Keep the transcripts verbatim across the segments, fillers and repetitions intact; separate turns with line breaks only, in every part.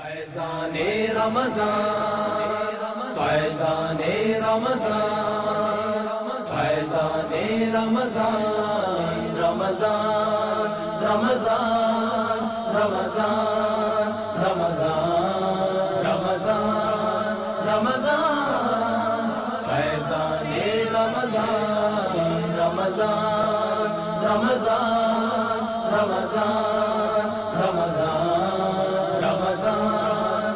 فیضان رمضان فیضان رمضان فیضان رمضان رمضان رمضان رمضان رمضان رمضان رمضان فیضان رمضان رمضان رمضان رمضان رمضان رمضان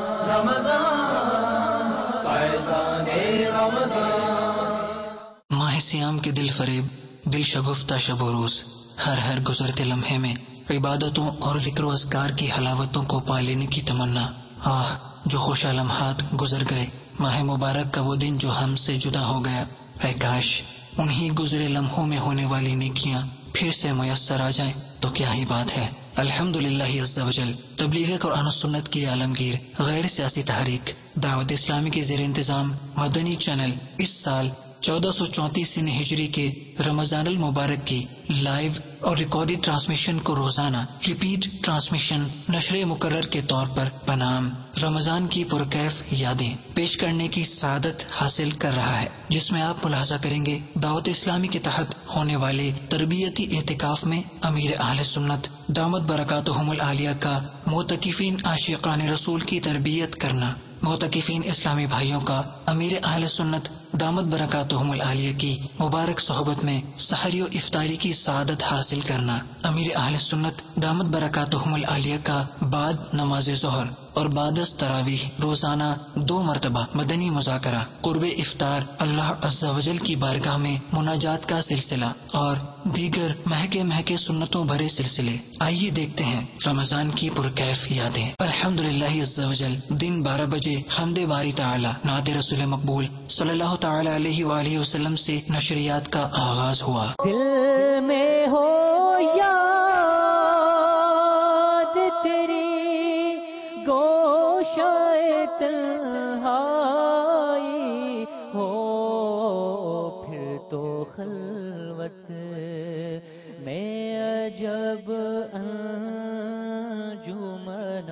رمضان فیضان رمضان۔
ماہ سیام کے دل فریب، دل شگفتہ شب و روز، ہر ہر گزرتے لمحے میں عبادتوں اور ذکر و اذکار کی حلاوتوں کو پا لینے کی تمنا۔ آہ جو خوشا لمحات گزر گئے، ماہ مبارک کا وہ دن جو ہم سے جدا ہو گیا، اے کاش انہی گزرے لمحوں میں ہونے والی نیکیاں پھر سے میسر آ جائیں تو کیا ہی بات ہے۔ الحمدللہ عز و جل تبلیغ قرآن و سنت کی عالمگیر غیر سیاسی تحریک دعوت اسلامی کے زیر انتظام مدنی چینل اس سال چودہ سو چونتیس ہجری کے رمضان المبارک کی لائیو اور ریکارڈڈ ٹرانسمیشن کو روزانہ ریپیٹ ٹرانسمیشن نشر مقرر کے طور پر بنام رمضان کی پرکیف یادیں پیش کرنے کی سعادت حاصل کر رہا ہے، جس میں آپ ملاحظہ کریں گے دعوت اسلامی کے تحت ہونے والے تربیتی اعتکاف میں امیر اہل سنت دامت برکاتہم العالیہ کا معتکفین عاشقان رسول کی تربیت کرنا، معتکفین اسلامی بھائیوں کا امیر اہل سنت دامت برکاتہم العالیہ کی مبارک صحبت میں سحری و افطاری کی سعادت حاصل کرنا، امیر اہل سنت دامت برکاتہم العالیہ کا بعد نماز ظہر اور بعد از تراویح روزانہ دو مرتبہ مدنی مذاکرہ، قرب افطار، اللہ عز و جل کی بارگاہ میں مناجات کا سلسلہ اور دیگر مہکے مہکے سنتوں بھرے سلسلے۔ آئیے دیکھتے ہیں رمضان کی پرکیف یادیں۔ الحمدللہ عز و جل دن بارہ بجے حمد باری تعالی نعت رسول مقبول صلی اللہ تعالی علیہ وآلہ وسلم سے نشریات کا آغاز ہوا۔
دل میں ہو یاد تیری گوشائے تنہائی ہو، پھر تو خلوت میں عجب انجمن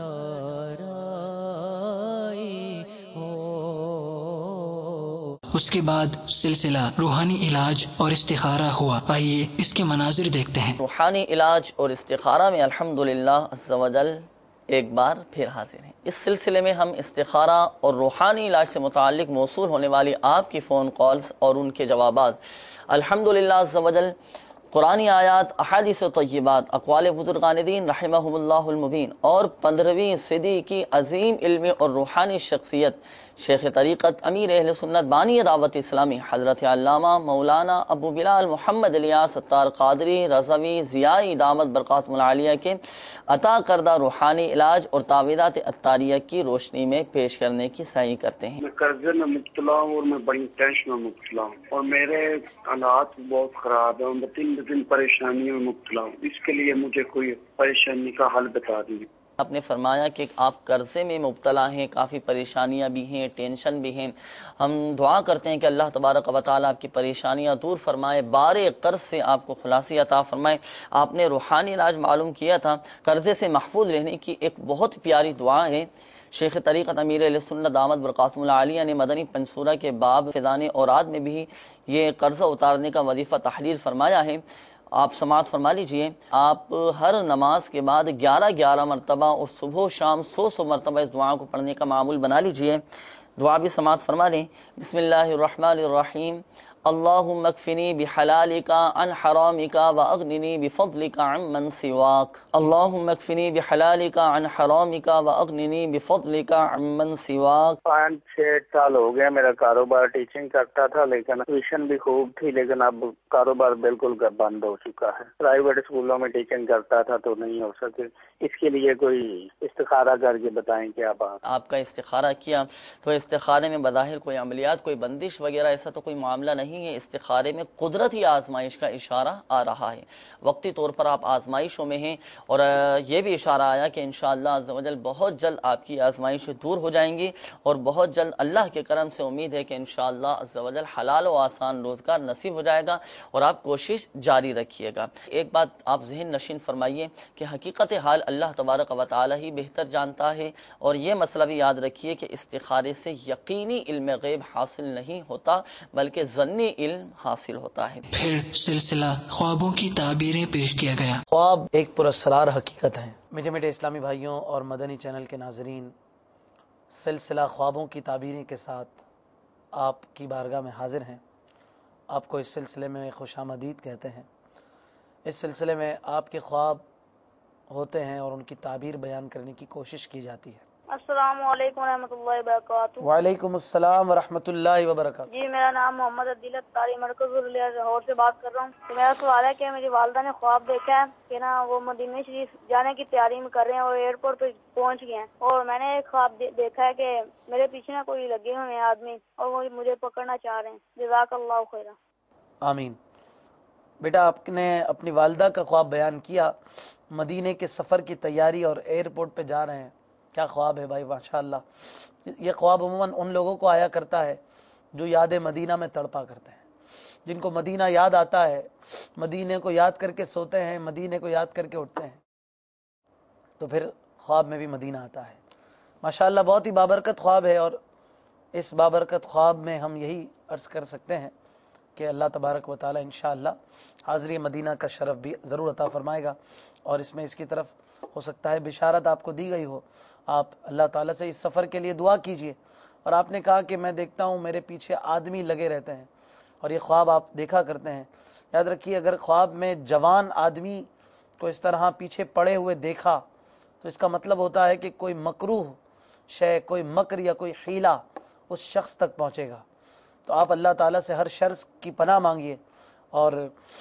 آرائی ہو۔
اس کے بعد سلسلہ روحانی علاج اور استخارہ ہوا۔ آئیے اس کے مناظر دیکھتے ہیں۔
روحانی علاج اور استخارہ میں الحمدللہ عز و جل ایک بار پھر حاضر ہیں۔ اس سلسلے میں ہم استخارہ اور روحانی علاج سے متعلق موصول ہونے والی آپ کی فون کالز اور ان کے جوابات الحمدللہ عز و جل قرآنی آیات، احادیث طیبات، اقوال بزرگان دین رحمہم اللہ المبین اور پندرہویں صدی کی عظیم علمی اور روحانی شخصیت شیخ طریقت امیر اہل سنت بانی دعوت اسلامی حضرت علامہ مولانا ابو بلال محمد الیاس ستار قادری رضوی ضیائی دامت برکاتہم العالیہ کے عطا کردہ روحانی علاج اور تعویذات عطاریہ کی روشنی میں پیش کرنے کی سعی کرتے ہیں۔
میں قرضے میں مبتلا ہوں اور میں بڑی ٹینشن میں مبتلا ہوں اور میرے حالات بہت خراب ہیں اور میں دن بدن پریشانیوں میں مبتلا ہوں، اس کے لیے مجھے کوئی پریشانی کا حل بتا دیجیے۔
آپ نے فرمایا کہ آپ قرضے میں مبتلا ہیں، کافی پریشانیاں بھی ہیں، ٹینشن بھی ہیں۔ ہم دعا کرتے ہیں کہ اللہ تبارک و تعالیٰ آپ کی پریشانیاں دور فرمائے، بارے قرض سے آپ کو خلاصی عطا فرمائے۔ آپ نے روحانی علاج معلوم کیا تھا، قرضے سے محفوظ رہنے کی ایک بہت پیاری دعا ہے۔ شیخ طریقت امیر اہل سنت دامت برکاتہم العالیہ نے مدنی پنسورہ کے باب فیضان اوراد میں بھی یہ قرضہ اتارنے کا وظیفہ تحریر فرمایا ہے۔ آپ سماعت فرما لیجئے۔ آپ ہر نماز کے بعد گیارہ گیارہ مرتبہ اور صبح و شام سو سو مرتبہ اس دعا کو پڑھنے کا معمول بنا لیجئے۔ دعا بھی سماعت فرما لیں۔ بسم اللہ الرحمن الرحیم۔ اللہم اکفنی بحلالک عن حرامک واغننی بفضلک عمن سواک۔ اللہم اکفنی بحلالک عن حرامک واغننی بفضلک عمن سواک۔
پانچ چھ سال ہو گیا میرا کاروبار، ٹیچنگ کرتا تھا لیکن ٹیوشن بھی خوب تھی، لیکن اب کاروبار بالکل بند ہو چکا ہے۔ پرائیویٹ اسکولوں میں ٹیچنگ کرتا تھا تو نہیں ہو سکے، اس کے لیے کوئی استخارہ کر کے بتائیں کیا بات۔
آپ کا استخارہ کیا تو اس استخارے میں بظاہر کوئی عملیات، کوئی بندش وغیرہ ایسا تو کوئی معاملہ نہیں ہے. استخارے میں قدرتی آزمائش کا اشارہ آ رہا ہے. وقتی طور پر آپ آزمائشوں میں ہیں، اور یہ بھی اشارہ آیا کہ انشاءاللہ عز و جل بہت جلد آپ کی آزمائشیں دور ہو جائیں گی، اور بہت جلد اللہ کے کرم سے امید ہے کہ انشاءاللہ عز و جل حلال و آسان روزگار نصیب ہو جائے گا، اور آپ کوشش جاری رکھیے گا. ایک بات آپ ذہن نشین فرمائیے کہ حقیقت حال اللہ تبارک و تعالی ہی بہتر جانتا ہے، اور یہ مسئلہ بھی یاد رکھیے کہ استخارے سے یقینی علم غیب حاصل نہیں ہوتا بلکہ ظنی علم حاصل ہوتا ہے.
پھر سلسلہ خوابوں کی تعبیریں پیش کیا گیا.
خواب ایک پراسرار حقیقت ہے. میٹھے میٹھے اسلامی بھائیوں اور مدنی چینل کے ناظرین، سلسلہ خوابوں کی تعبیریں کے ساتھ آپ کی بارگاہ میں حاضر ہیں. آپ کو اس سلسلے میں خوش آمدید کہتے ہیں. اس سلسلے میں آپ کے خواب ہوتے ہیں اور ان کی تعبیر بیان کرنے کی کوشش کی جاتی ہے.
السلام علیکم ورحمۃ اللہ وبرکاتہ.
وعلیکم السلام ورحمۃ اللہ وبرکاتہ.
جی میرا نام محمد عدیلت تاری مرکز لاہور سے بات کر رہا ہوں. تو میرا سوال ہے کہ میری والدہ نے خواب دیکھا ہے کہ نا وہ مدینہ شریف جانے کی تیاری میں کر رہے ہیں اور ایئرپورٹ پہ پہنچ گئے ہیں، اور میں نے ایک خواب دیکھا ہے کہ میرے پیچھے نا کوئی لگے ہوئے ہیں آدمی اور وہ مجھے پکڑنا چاہ رہے ہیں. جزاک اللہ خیرا. آمین.
بیٹا آپ نے اپنی والدہ کا خواب بیان کیا، مدینے کے سفر کی تیاری اور ایئرپورٹ پہ جا رہے ہیں. کیا خواب ہے بھائی، ماشاءاللہ. یہ خواب عموماً ان لوگوں کو آیا کرتا ہے جو یاد مدینہ میں تڑپا کرتے ہیں، جن کو مدینہ یاد آتا ہے، مدینے کو یاد کر کے سوتے ہیں، مدینے کو یاد کر کے اٹھتے ہیں، تو پھر خواب میں بھی مدینہ آتا ہے. ماشاءاللہ بہت ہی بابرکت خواب ہے، اور اس بابرکت خواب میں ہم یہی عرض کر سکتے ہیں کہ اللہ تبارک و تعالی انشاءاللہ حاضری مدینہ کا شرف بھی ضرور عطا فرمائے گا. اور اس میں اس کی طرف ہو سکتا ہے بشارت آپ کو دی گئی ہو. آپ اللہ تعالیٰ سے اس سفر کے لیے دعا کیجئے. اور آپ نے کہا کہ میں دیکھتا ہوں میرے پیچھے آدمی لگے رہتے ہیں، اور یہ خواب آپ دیکھا کرتے ہیں. یاد رکھیے اگر خواب میں جوان آدمی کو اس طرح پیچھے پڑے ہوئے دیکھا تو اس کا مطلب ہوتا ہے کہ کوئی مکروہ شے، کوئی مکر یا کوئی حیلہ اس شخص تک پہنچے گا. تو آپ اللہ تعالیٰ سے ہر شر کی پناہ مانگیے. اور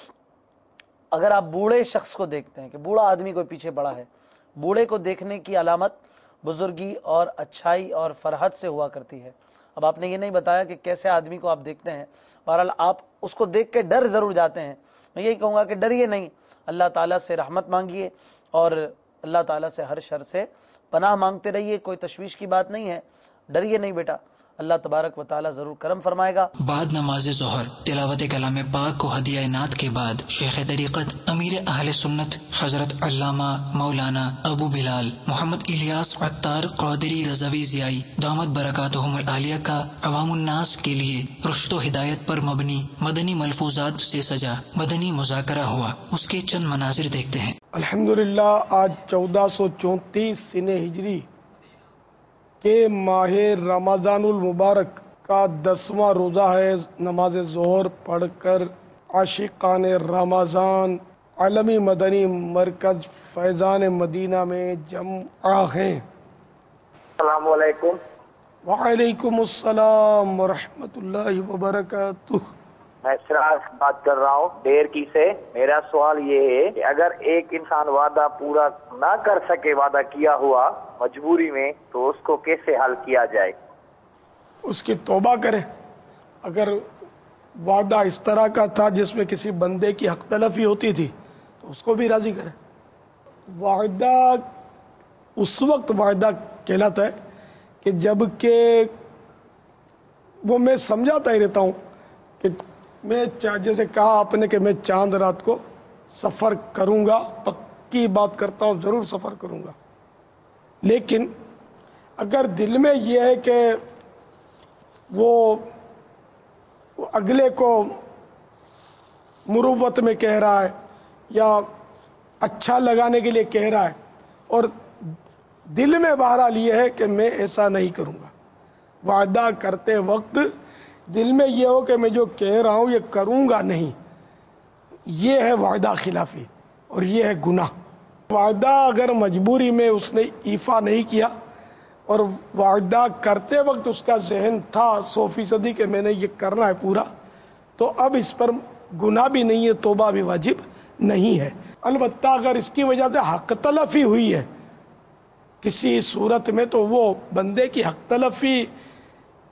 اگر آپ بوڑھے شخص کو دیکھتے ہیں کہ بوڑھا آدمی کوئی پیچھے پڑا ہے، بوڑھے کو دیکھنے کی علامت بزرگی اور اچھائی اور فرحت سے ہوا کرتی ہے. اب آپ نے یہ نہیں بتایا کہ کیسے آدمی کو آپ دیکھتے ہیں، بہرحال آپ اس کو دیکھ کے ڈر ضرور جاتے ہیں. میں یہی کہوں گا کہ ڈریے نہیں، اللہ تعالیٰ سے رحمت مانگیے اور اللہ تعالیٰ سے ہر شر سے پناہ مانگتے رہیے. کوئی تشویش کی بات نہیں ہے، ڈریے نہیں بیٹا، اللہ تبارک و تعالیٰ ضرور کرم فرمائے گا.
بعد نماز ظہر تلاوت کلام پاک کو ہدیہ نعت کے بعد شیخ طریقت امیر اہل سنت حضرت علامہ مولانا ابو بلال محمد الیاس عطار قادری رضوی ضیائی دامت برکاتہم العالیہ کا عوام الناس کے لیے رشد و ہدایت پر مبنی مدنی ملفوظات سے سجا مدنی مذاکرہ ہوا. اس کے چند مناظر دیکھتے ہیں.
الحمدللہ آج چودہ سو چونتیس سن ہجری کہ ماہ رمضان المبارک کا دسواں روزہ ہے. نماز ظہر پڑھ کر عاشقان رمضان عالمی مدنی مرکز فیضان مدینہ میں جمع ہیں.
السلام علیکم.
وعلیکم السلام ورحمۃ اللہ وبرکاتہ.
میں سراج بات کر رہا ہوں دیر کی سے. میرا سوال یہ ہے کہ اگر ایک انسان وعدہ پورا نہ کر سکے، وعدہ کیا ہوا مجبوری میں، تو اس کو کیسے حل کیا جائے؟
اس کی توبہ کرے. اگر وعدہ اس طرح کا تھا جس میں کسی بندے کی حق تلفی ہوتی تھی تو اس کو بھی راضی کرے. وعدہ اس وقت وعدہ کہلاتا ہے کہ جب کہ وہ میں سمجھاتا ہی رہتا ہوں کہ میں جیسے کہا آپ نے کہ میں چاند رات کو سفر کروں گا، پکی بات کرتا ہوں ضرور سفر کروں گا. لیکن اگر دل میں یہ ہے کہ وہ اگلے کو مروت میں کہہ رہا ہے یا اچھا لگانے کے لیے کہہ رہا ہے، اور دل میں بہرحال یہ ہے کہ میں ایسا نہیں کروں گا، وعدہ کرتے وقت دل میں یہ ہو کہ میں جو کہہ رہا ہوں یہ کروں گا نہیں، یہ ہے وعدہ خلافی اور یہ ہے گناہ. وعدہ اگر مجبوری میں اس نے ایفا نہیں کیا اور وعدہ کرتے وقت اس کا ذہن تھا سو فیصدی کہ میں نے یہ کرنا ہے پورا، تو اب اس پر گناہ بھی نہیں ہے، توبہ بھی واجب نہیں ہے. البتہ اگر اس کی وجہ سے حق تلفی ہوئی ہے کسی صورت میں تو وہ بندے کی حق تلفی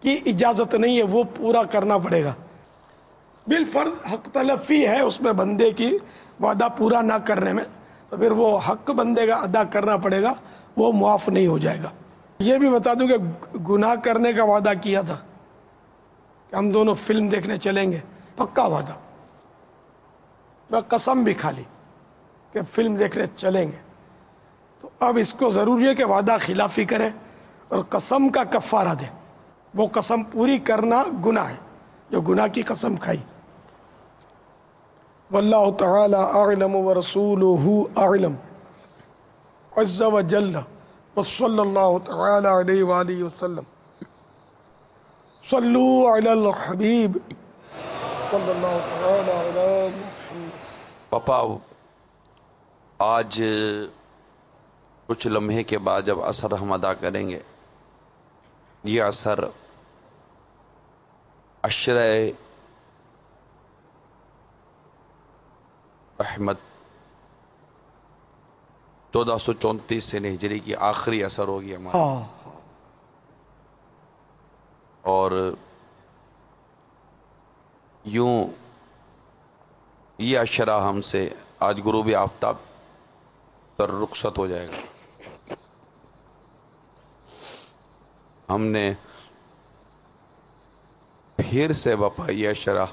की इजाजत नहीं है, वो पूरा करना पड़ेगा। बिलफर्ज हक तलफी है उसमें बंदे की वादा पूरा ना करने में, तो फिर वो हक बंदे का अदा करना पड़ेगा, वो मुआफ नहीं हो जाएगा। ये भी बता दूं कि गुनाह करने का वादा किया था कि हम दोनों फिल्म देखने चलेंगे, पक्का वादा, मैं कसम भी खा ली कि फिल्म देखने चलेंगे। तो अब इसको जरूरी है कि वादा खिलाफी करे और कसम का कफारा दे। वो कसम पूरी करना गुनाह है, जो गुनाह की कसम खाई। वल्लाहु तआला अअलम व रसूलुहु अअलम अज़्ज़ व जल्ल व सल्लल्लाहु तआला अलैहि व आलिहि वसल्लम। सल्लू अलल हबीब सल्लल्लाहु तआला अला मुहम्मद।
पापा, आज कुछ लम्हे के बाद जब असर हम अदा करेंगे, ये असर अशरे रहमत चौदह सौ चौंतीस से हिजरी की आखिरी असर होगी हमारा।
हाँ।
और यूं ये अशरा हमसे आज गुरूब आफ्ताब पर रुखसत हो जाएगा। हमने फिर से बापा ये अशरा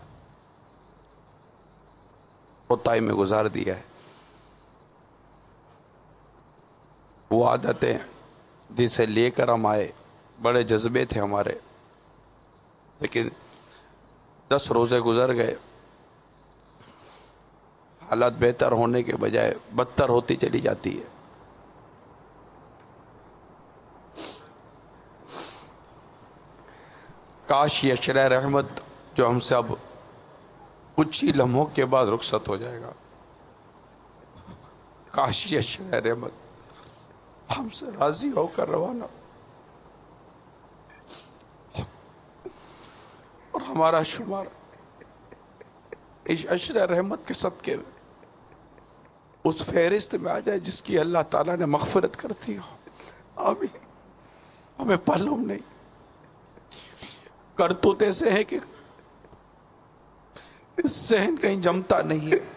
कोताही में गुजार दिया है। वो आदतें जिसे लेकर हम आए, बड़े जज्बे थे हमारे, लेकिन दस रोजे गुजर गए, हालात बेहतर होने के बजाय बदतर होती चली जाती है। काश ये अशरा रहमत जो हमसे अब कुछ ही लम्हों के बाद रुखसत हो जाएगा, काश ये अशरा रहमत हमसे राजी होकर रवाना और हमारा शुमार इस अशरा रहमत के सदके उस फहरिस्त में आ जाए जिसकी अल्लाह ताला ने मग़फ़िरत करती हो। आमीन। हमें मालूम नहीं, करतूत ऐसे है कि सहन कहीं जमता नहीं है।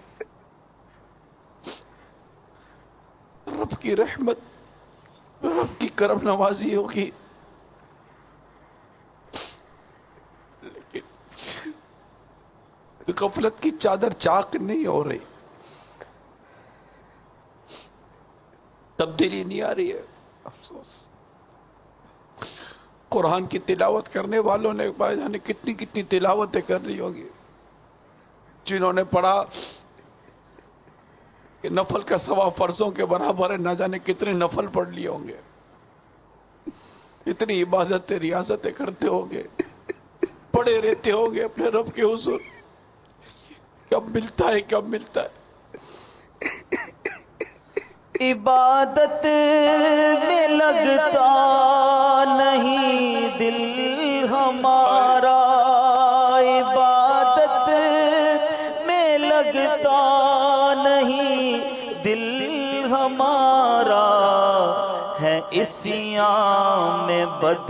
रब की रहमत, रब की करम नवाजी होगी, लेकिन गफलत की चादर चाक नहीं हो रही, तब्दीली नहीं आ रही है। अफसोस, कुरान की तिलावत करने वालों ने जाने कितनी कितनी तिलावतें कर रही होगी। जिन्होंने पढ़ा कि नफल का सवा फर्जों के बराबर है, ना जाने कितने नफल पढ़ लिए होंगे, इतनी इबादतें रियासतें करते होंगे, पड़े रहते होंगे अपने रब के हुजूर, कब मिलता है कब मिलता है।
इबादत में लगता नहीं दिल हमारा, इबादत में लगता नहीं दिल हमारा, है इस्याम में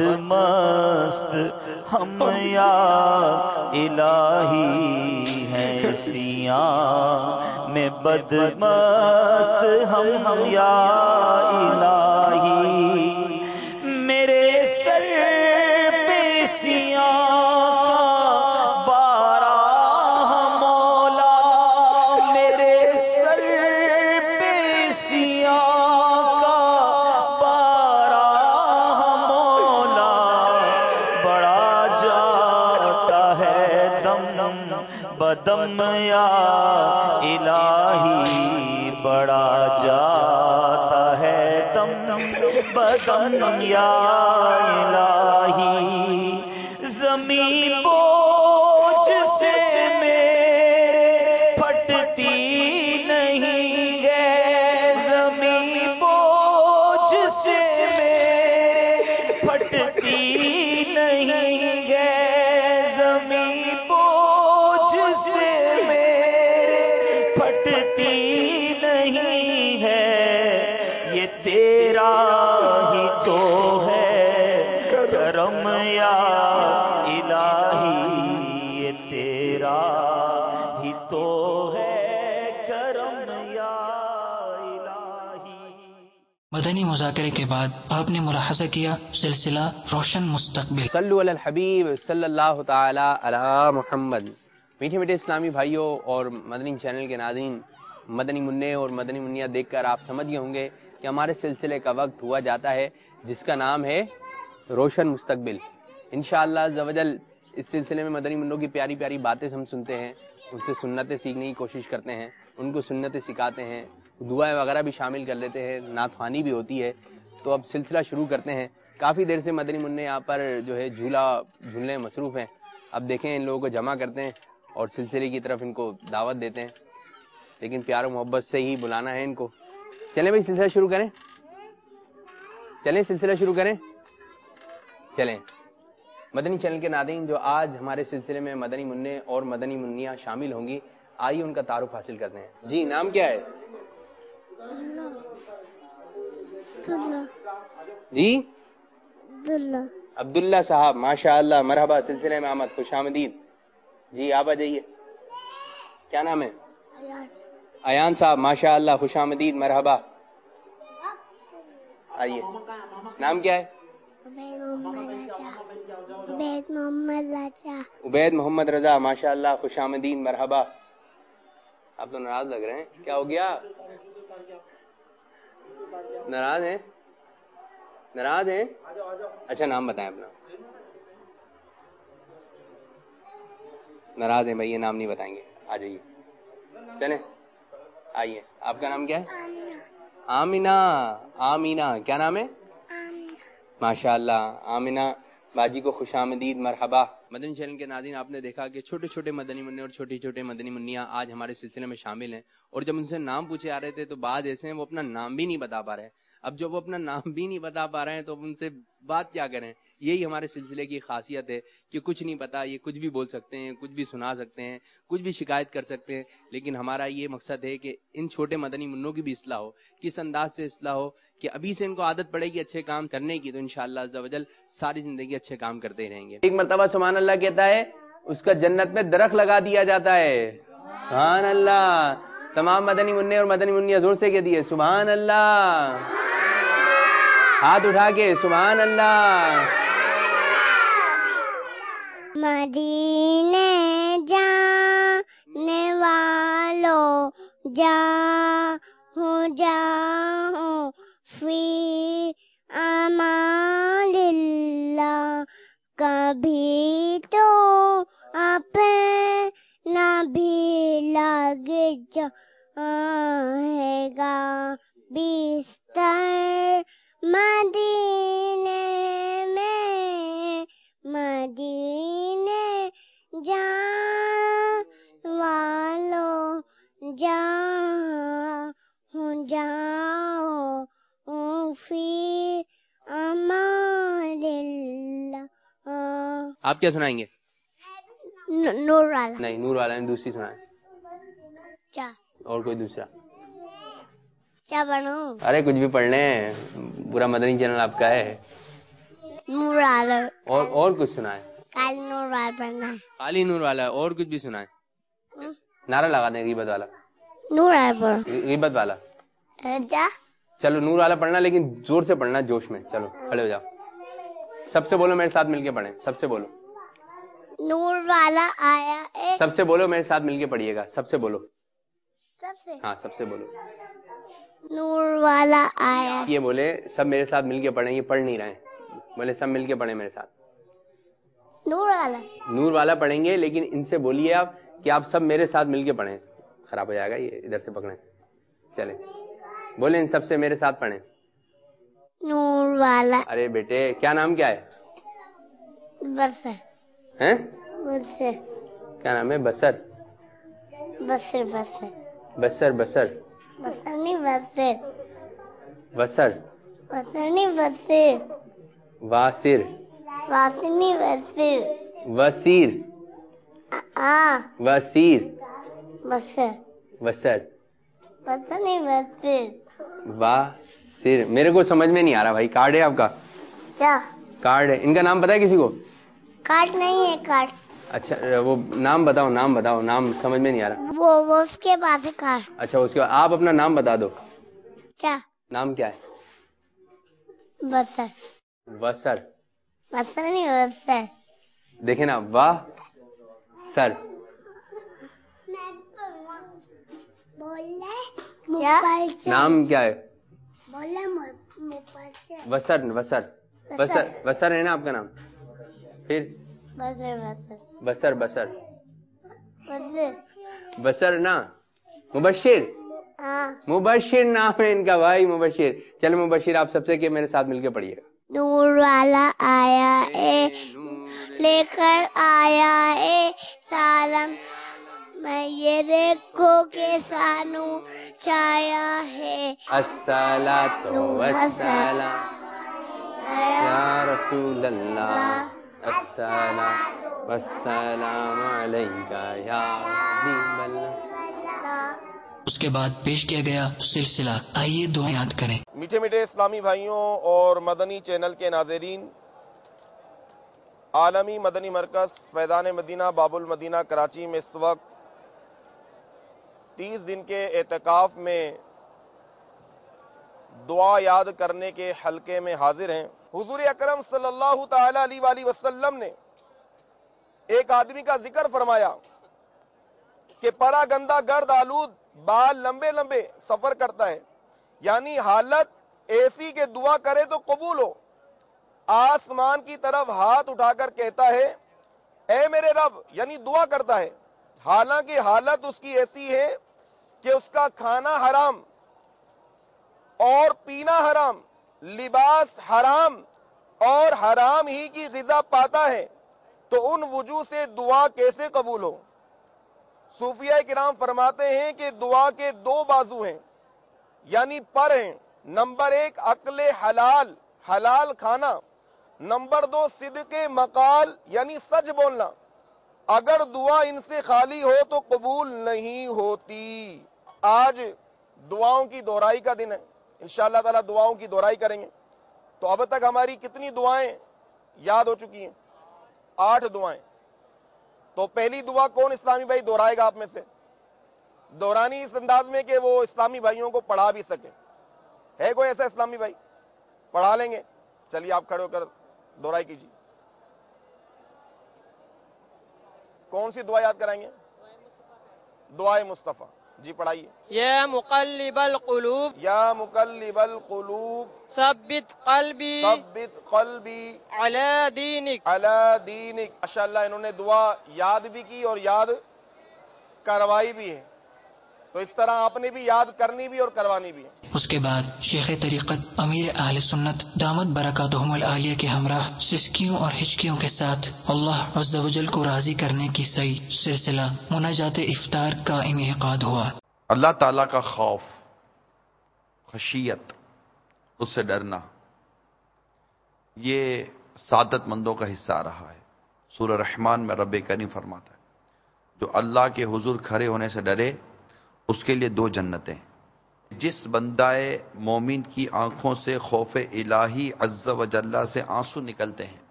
बदमस्त हम या इलाही, है इस्याम में बदमस्त हम हम या इलाही। मेरे सर पे सियाह का बारह मौला, मेरे सर पे सियाह का बारह मौला, बड़ा जाता है दम बदम या इलाही, बड़ा जाता है दम बदम या इलाही। ज़मीं बोझ से मेरे फटती नहीं है, ज़मीं बोझ से मेरे फटती नहीं है, ज़मीं बोझ से मेरे फटती नहीं है। ये तेरा ही तो है करम या
مذاکرے کے بعد آپ نے ملاحظہ کیا سلسلہ روشن مستقبل۔
صلو علی الحبیب صلی اللہ تعالی علی محمد۔ میٹھے میٹھے اسلامی بھائیوں اور مدنی چینل کے ناظرین، مدنی منع اور مدنی منیا دیکھ کر آپ سمجھ گئے ہوں گے کہ ہمارے سلسلے کا وقت ہوا جاتا ہے جس کا نام ہے روشن مستقبل۔ انشاءاللہ عز و جل اس سلسلے میں مدنی منوں کی پیاری پیاری باتیں ہم سنتے ہیں، ان سے سنتیں سیکھنے کی کوشش کرتے ہیں، ان کو سنتیں سکھاتے ہیں، دعائیں وغیرہ بھی شامل کر لیتے ہیں، نعت خوانی بھی ہوتی ہے۔ تو اب سلسلہ شروع کرتے ہیں۔ کافی دیر سے مدنی منع یہاں پر جو ہے جھولا جھولنے مصروف ہیں۔ اب دیکھیں ان لوگوں کو جمع کرتے ہیں اور سلسلے کی طرف ان کو دعوت دیتے ہیں، لیکن پیار و محبت سے ہی بلانا ہے ان کو۔ چلیں بھائی سلسلہ شروع کریں، چلیں سلسلہ شروع کریں، چلیں۔ مدنی چینل کے ناظرین جو آج ہمارے سلسلے میں مدنی منع اور مدنی منیا شامل ہوں گی، آئیے ان کا تعارف حاصل کرتے ہیں۔ جی نام کیا ہے؟ جی عبداللہ صاحب، ماشاء اللہ، مرحبا، سلسلے میں آمد، خوش آمدید۔ جی آپ آ جائیے، کیا نام ہے؟ ایان صاحب، ماشاء اللہ، خوش آمدید، مرحبا، آئیے۔ نام کیا ہے؟
عبید محمد رضا۔
عبید محمد رضا، ماشاء اللہ، خوش آمدید، مرحبا۔ آپ تو ناراض لگ رہے ہیں، کیا ہو گیا؟ ناراض ہیں؟ ناراض ہیں؟ اچھا نام بتائیں اپنا۔ ناراض ہیں بھائی، یہ نام نہیں بتائیں گے، آ جائیے، چلیں آئیے۔ آپ کا نام کیا ہے؟ آمینہ۔ آمینہ، کیا نام ہے؟ ماشاء اللہ، آمینہ باجی کو خوش آمدید، مرحبا۔ مدنی چینل کے ناظرین، آپ نے دیکھا کہ چھوٹے چھوٹے مدنی منع اور چھوٹی چھوٹے مدنی منیا آج ہمارے سلسلے میں شامل ہیں، اور جب ان سے نام پوچھے آ رہے تھے تو بعض ایسے ہیں وہ اپنا نام بھی نہیں بتا پا رہے ہیں۔ اب جب وہ اپنا نام بھی نہیں بتا پا رہے ہیں تو ان سے بات کیا کریں؟ یہی ہمارے سلسلے کی خاصیت ہے کہ کچھ نہیں پتا، یہ کچھ بھی بول سکتے ہیں، کچھ بھی سنا سکتے ہیں، کچھ بھی شکایت کر سکتے ہیں، لیکن ہمارا یہ مقصد ہے کہ ان چھوٹے مدنی منوں کی بھی اصلاح ہو۔ کس انداز سے اصلاح ہو کہ ابھی سے ان کو عادت پڑے گی اچھے کام کرنے کی، تو انشاءاللہ عز و جل ساری زندگی اچھے کام کرتے ہی رہیں گے۔ ایک مرتبہ سبحان اللہ کہتا ہے، اس کا جنت میں درخت لگا دیا جاتا ہے۔ سبحان اللہ۔ تمام مدنی منع اور مدنی منیا زور سے کہہ دیے سبحان اللہ، ہاتھ اٹھا کے سبحان اللہ۔
مدینے جانے والوں جاؤ جاؤ فی امان اللہ، کبھی تو اپنا بھی لگ جائے گا بستر مدینے میں، مدینے جان والوں جاؤ جاؤ فی امان اللہ۔
آپ کیا سنائیں گے؟
نور والا
نہیں، نور والا نے دوسری سنائیں۔
کیا؟
اور کوئی دوسرا؟
کیا پڑھوں؟
ارے کچھ بھی پڑھ لیں، پورا مدنی چینل آپ کا ہے۔
نور والا
اور اور کچھ سنائیں۔
کال نور والا پڑھنا ہے۔
خالی نور والا، اور کچھ بھی سنائیں۔ نعرہ لگا دیں غیبت والا،
نور والا پڑھ۔
غیبت والا۔
جا
چلو نور والا پڑھنا، لیکن زور سے پڑھنا، جوش میں۔ چلو کھڑے ہو جاؤ، سب سے بولو، میرے ساتھ مل کے پڑھیں، سب سے بولو۔
نور والا آیا ہے،
سب سے بولو، میرے ساتھ مل کے پڑھیے گا، سب سے بولو۔
سب سے
ہاں سب سے بولو۔
نور والا آیا،
یہ بولے سب میرے ساتھ مل کے پڑھیں، یہ پڑھ نہیں رہے ہیں، بولے سب مل کے پڑھیں میرے ساتھ۔
نور والا
نور والا پڑھیں گے، لیکن ان سے بولیے آپ کہ آپ سب میرے ساتھ مل کے پڑھیں۔ خراب ہو جائے گا یہ، ادھر سے پکڑیں، چلیں بولیں ان سب سے میرے ساتھ پڑھیں۔
نور والا۔
ارے بیٹے کیا نام کیا ہے؟
بسر۔
ہیں؟
بسر۔
کیا نام ہے؟ بسر؟
بسر بسر
بسر بسر
بسر نہیں بسر
بسر
بسر نہیں بسر
واسر
واسر نہیں بسر
وسیر
ہاں
وسیر
بسر
وسر
بسر نہیں بسر
واسر۔ میرے کو سمجھ میں نہیں آ رہا بھائی، کارڈ ہے آپ کا؟
کیا
کارڈ ہے؟ ان کا نام پتا ہے کسی کو؟
کاٹ نہیں ہے کاٹ۔
اچھا وہ نام بتاؤ، نام بتاؤ، نام سمجھ میں نہیں آ رہا۔
وہ وہ اس کے پاس ہے کاٹ۔
اچھا اس کے آپ اپنا نام بتا دو،
کیا
نام کیا ہے؟
बसर
वसर,
बसर नहीं बसर।
देखे ना, वाह सर।
क्या
नाम क्या है?
बोले
वसर, वसर, वसर, वसर है ना आपका नाम? फिर
बसर बसर
बसर, बसर,
बसर।
बसर ना, मुबशिर,
हाँ,
मुबशिर नाम है इनका भाई, मुबशिर। चलो मुबशिर, आप सबसे के मेरे साथ मिलके पढ़िए।
नूर वाला आया है, लेकर आया है सालम, मैं ये देखो के सानू छाया है।
अस्सलातु वस्सलाम या रसूल अल्लाह, अस्सलातु वस्सलाम अलैका या हबीब अल्लाह।
उसके बाद पेश किया गया सिलसिला आइए दुआ याद करें।
मीठे मीठे इस्लामी भाइयों और मदनी चैनल के नाज़रीन, आलमी मदनी मरकज़ फैज़ान मदीना बाबुल मदीना कराची में इस वक्त तीस दिन के एतकाफ में दुआ याद करने के हलके में हाजिर हैं। हुजूर अकरम सल्लल्लाहु ताला अलैहि वसल्लम ने एक आदमी का जिक्र फरमाया कि परा गंदा गर्द आलूद बाल लंबे लंबे सफर करता है, यानी हालत ऐसी के दुआ करे तो कबूल हो। आसमान की तरफ हाथ उठाकर कहता है, ए मेरे रब, यानी दुआ करता है, हालांकि हालत उसकी ऐसी है कि उसका खाना हराम और पीना हराम, लिबास हराम और हराम ही की ग़िज़ा पाता है, तो उन वजू से दुआ कैसे कबूल हो? सूफिया किराम फरमाते हैं कि दुआ के दो बाजू हैं, यानी पर हैं। नंबर एक अक्ले हलाल, हलाल खाना। नंबर दो सिद्के मकाल, यानी सच बोलना। अगर दुआ इनसे खाली हो तो कबूल नहीं होती। आज दुआओं की दोहराई का दिन है, इंशाअल्लाह ताला दुआओं की दोहराई करेंगे। तो अब तक हमारी कितनी दुआएं याद हो चुकी हैं? आठ दुआएं। तो पहली दुआ कौन इस्लामी भाई दोहराएगा आप में से? दोहरानी इस अंदाज में कि वो इस्लामी भाइयों को पढ़ा भी सके। है कोई ऐसा इस्लामी भाई? पढ़ा लेंगे? चलिए आप खड़े होकर दोहराई कीजिए। कौन सी दुआ याद कराएंगे? दुआए मुस्तफा जी, पढ़ाइए।
या मुक़ल्लिबल क़ुलूब,
या मुक़ल्लिबल क़ुलूब,
सब्बित क़ल्बी,
सब्बित क़ल्बी,
अला दीनिक,
अला दीनिक। माशाअल्लाह, इन्होंने दुआ याद भी की और याद करवाई भी है। तो इस तरह आपने भी याद करनी भी और करवानी भी है।
उसके बाद शेख तरीक़त अमीर अहले सुन्नत दामत बरकातुहुमुल आलिया के हमराह सिसकियों और हिचकियों के साथ अल्लाह अज़्ज़ा वजल को राजी करने की सही सिलसिला मुनाजात इफ्तार का इनेकाद हुआ।
अल्लाह ताला का खौफ, खशियत, उससे डरना, ये सादतमंदों का हिस्सा रहा है। सूरह रहमान में रब करीम फरमाता है, जो अल्लाह के हुजूर खड़े होने से डरे उसके लिए दो जन्नतें। जिस बंदाए मोमिन की आंखों से खौफ इलाही अज़्ज़ा व जल्ला से आंसू निकलते हैं,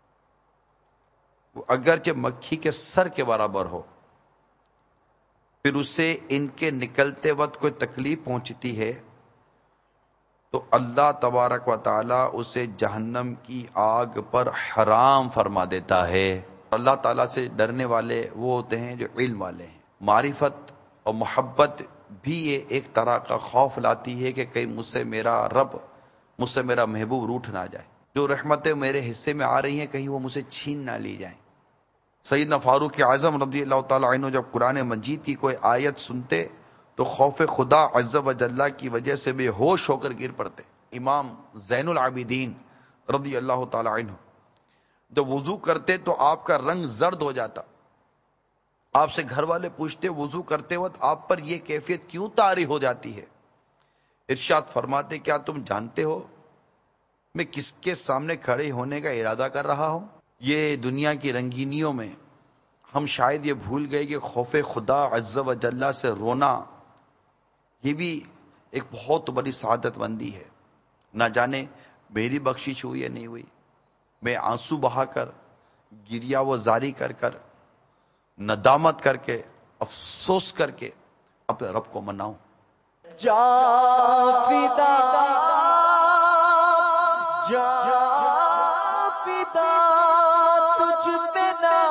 वो अगरचे मक्खी के सर के बराबर हो, फिर उसे इनके निकलते वक्त कोई तकलीफ पहुंचती है तो अल्लाह तबारक व ताला उसे जहन्नम की आग पर हराम फरमा देता है। अल्लाह ताला से डरने वाले वो होते हैं जो इल्म वाले हैं। मारिफत और मोहब्बत भी ये एक तरह का खौफ लाती है कि कहीं मुझसे मेरा रब, मुझसे मेरा महबूब रूठ ना जाए। जो रहमतें मेरे हिस्से में आ रही हैं कहीं वो मुझे छीन ना ली जाए। सैयदना फारूक आज़म रज़ियल्लाहु ताला अन्हु जब कुरान मजीद की कोई आयत सुनते तो खौफ खुदा अज़्ज़ा व जल्ला की वजह से बेहोश होकर गिर पड़ते। इमाम ज़ैनुल आबिदीन रज़ियल्लाहु ताला अन्हु जब वुजू करते तो आपका रंग जर्द हो जाता। आपसे घर वाले पूछते वुजू करते वक्त आप पर यह कैफियत क्यों तारी हो जाती है? इरशाद फरमाते, क्या तुम जानते हो मैं किसके सामने खड़े होने का इरादा कर रहा हूं? ये दुनिया की रंगीनियों में हम शायद ये भूल गए कि खौफे खुदा अज़्ज़ा व जल्ला से रोना ये भी एक बहुत बड़ी सादत बंदी है। ना जाने मेरी बख्शिश हुई या नहीं हुई, मैं आंसू बहाकर, गिरिया वो जारी कर कर, नदामत करके, अफसोस करके अपने रब को मनाऊं।
जाफिदा جا فدا تجھ پہ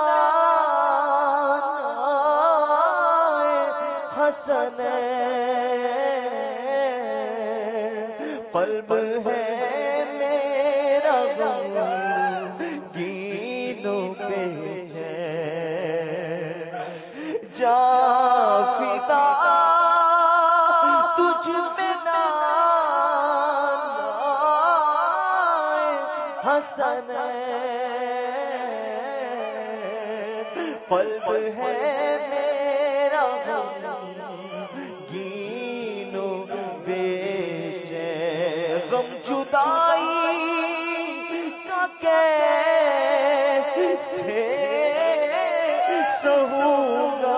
حسن قلب ہے میرا غمگینوں پہ چین جا فدا تجھ پہ حسن قلب ہے میرا غمگینوں بے چین غم جدائی کا کیسے سہوں گا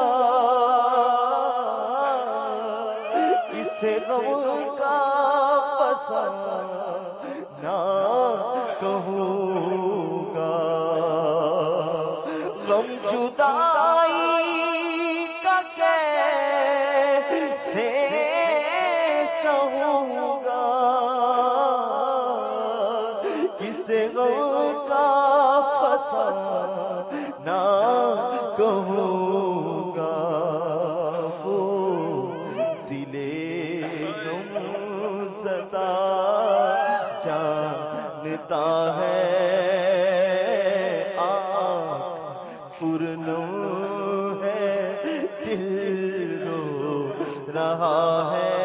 اسے غم کا فسانہ کہوں گا غم جدائی کا کیسے سہوں گا کسے غم کا فسانہ کہوں گا وہ دلے گم زدہ جانتا ہے آنکھ پرنم ہے دل رو رہا ہے